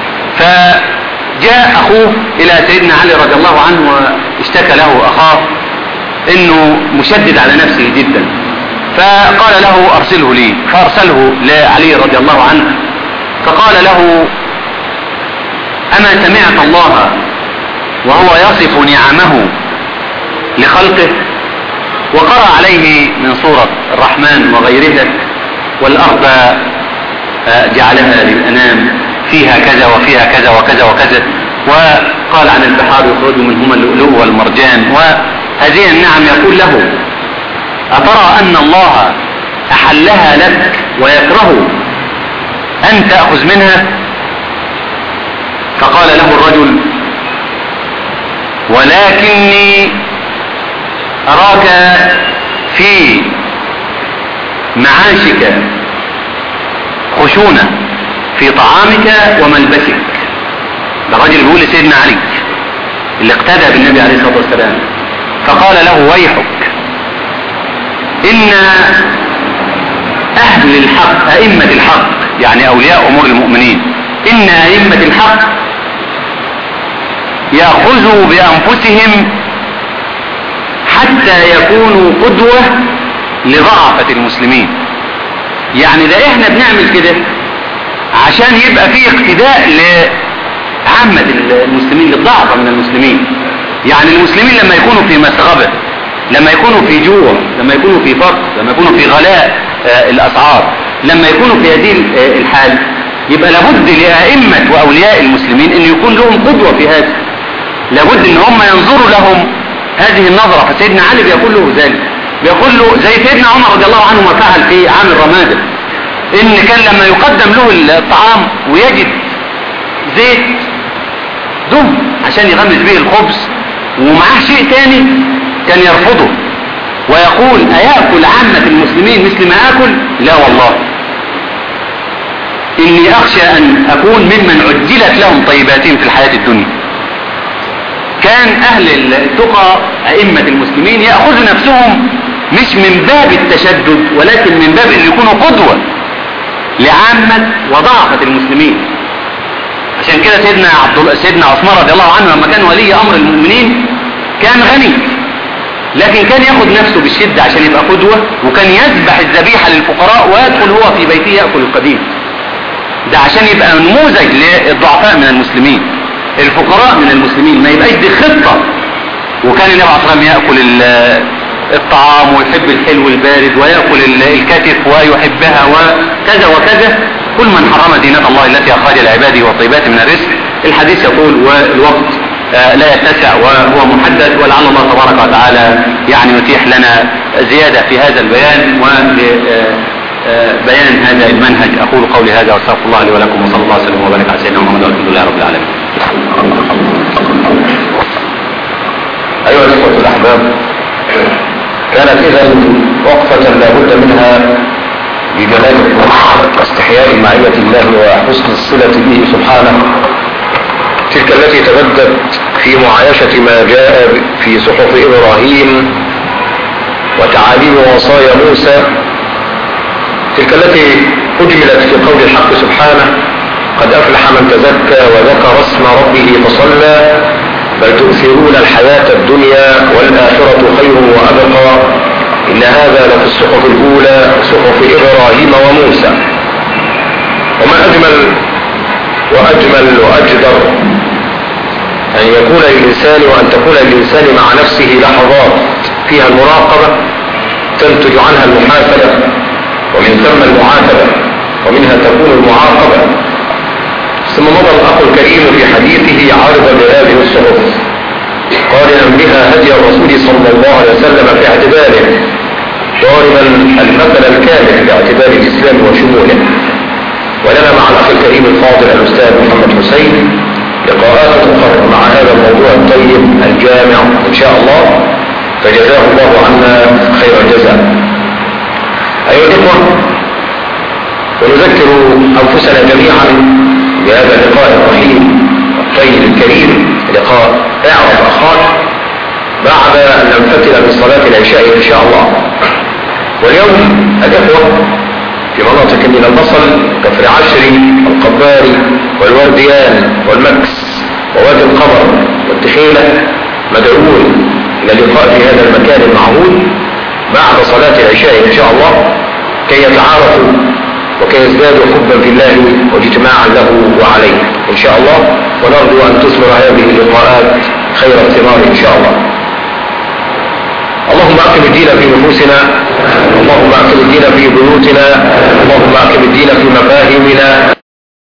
فجاء اخوه الى سيدنا علي رضي الله عنه واشتكى له اخاه انه مشدد على نفسه جدا، فقال له ارسله لي. فارسله لعلي رضي الله عنه فقال له اما سمعت الله وهو يصف نعمه لخلقه وقرأ عليه من سورة الرحمن وغيرها والأرض جعلها للأنام فيها كذا وفيها كذا وكذا وكذا، وقال عن البحار يخرج منهما اللؤلؤ والمرجان، وهذه النعم يقول له أترى أن الله أحلها لك ويكره أن تأخذ منها؟ فقال له الرجل ولكني أراك في معاشك خشونة في طعامك وملبسك. ده الرجل بيقول لسيدنا علي اللي اقتدى بالنبي عليه الصلاة والسلام. فقال له ويحك إن أهل الحق أئمة الحق يعني أولياء أمور المؤمنين إن أئمة الحق يأخذوا بأنفسهم حتى يكونوا قدوة لضعفة المسلمين. يعني ده احنا بنعمل كده عشان يبقى فيه اقتداء لعامة المسلمين للضعفة من المسلمين. يعني المسلمين لما يكونوا في مسغبة، لما يكونوا في جوع، لما يكونوا في فقر، لما يكونوا في غلاء آه الأسعار، لما يكونوا في هذه آه الحال، يبقى لابد لأئمة وأولياء المسلمين أن يكون لهم قدوة في هذا، لابد أن هم ينظروا لهم هذه النظرة. فسيدنا علي بيقول له ذلك، بيقول له زي سيدنا عمر رضي الله عنه ما فعل في عام الرمادة، إن كان لما يقدم له الطعام ويجد زيت دم عشان يغمس به الخبز ومعاه شيء تاني كان يرفضه ويقول أيأكل عامة المسلمين مثل ما أكل؟ لا والله، إني أخشى أن أكون ممن عجلت لهم طيباتهم في الحياة الدنيا. كان أهل التقى أئمة المسلمين يأخذوا نفسهم مش من باب التشدد ولكن من باب أن يكونوا قدوة لعامة وضعفة المسلمين. عشان كده سيدنا عبد الله سيدنا عثمان رضي الله عنه لما كان ولي أمر المؤمنين كان غني، لكن كان ياخد نفسه بالشدة عشان يبقى قدوة، وكان يذبح الذبيحة للفقراء ويدخل هو في بيته يأكل القديم، ده عشان يبقى نموذج للضعفاء من المسلمين، الفقراء من المسلمين، ما يبقاش دي خطة. وكان النبي عليه الصلاة والسلام يأكل الطعام ويحب الحلو البارد ويأكل الكتف ويحبها وكذا وكذا. كل من حرم دينة الله التي أخرج لعباده والطيبات من الرزق. الحديث يقول والوقت آه لا يتسع وهو محدد، ولعل الله تبارك وتعالى يعني يتيح لنا زيادة في هذا البيان وبيان هذا المنهج. أقول قولي هذا واستغفر الله لي ولكم، وصلى الله وسلم وبارك على سيدنا محمد والحمد لله رب العالمين. أيها الأخوة الأحباب، كانت إذا وقفة لا بد منها بجلال واستحياء معية الله وحسن الصلة به سبحانه، تلك التي تبدت في معايشة ما جاء في صحف إبراهيم وتعاليم وصايا موسى، تلك التي أجملت في قول الحق سبحانه قد أفلح من تزكى وذكر اسم ربه فصلى بل تؤثرون الحياة الدنيا والآخرة خير وأبقى إن هذا لفي الصحف الأولى صحف إبراهيم وموسى. وما أجمل وأجمل وأجدر أن يكون الإنسان وأن تكون الإنسان مع نفسه لحظات فيها المراقبة تنتج عنها المحاسبة، ومن ثم المعاتبة، ومنها تكون المعاقبة. ثم مضى الأخ الكريم في حديثه عارضا لهذه الصحف قارنا بها هدي الرسول صلى الله عليه وسلم في اعتباره، ضاربا المثل الكامل باعتبار الإسلام وشموله. ولنا مع الأخ الكريم الفاضل الأستاذ محمد حسين لقاءات أخرى مع هذا الموضوع الطيب الجامع إن شاء الله، فجزاه الله عنا خير الجزاء. أيها الإخوة، ونذكر أنفسنا جميعا بهذا اللقاء الرحيم الطيب الكريم، لقاء اعرف أخاك، بعد أن ننفتل من صلاة العشاء إن شاء الله. واليوم الإخوة في مناطق من البصل كفر عشري والقباري والورديان والمكس ووادي القمر والتخيلة مدعوون إلى اللقاء في هذا المكان المعهود بعد صلاة العشاء إن شاء الله، كي يتعارفوا وكي يزدادوا حبا في الله واجتماعا له وعليه إن شاء الله. ونرجو أن تثمر هذه اللقاءات خير الثمار إن شاء الله. اللهم أقم الدين في نفوسنا، اللهم أقم الدين في بيوتنا، اللهم أقم الدين في مفاهيمنا.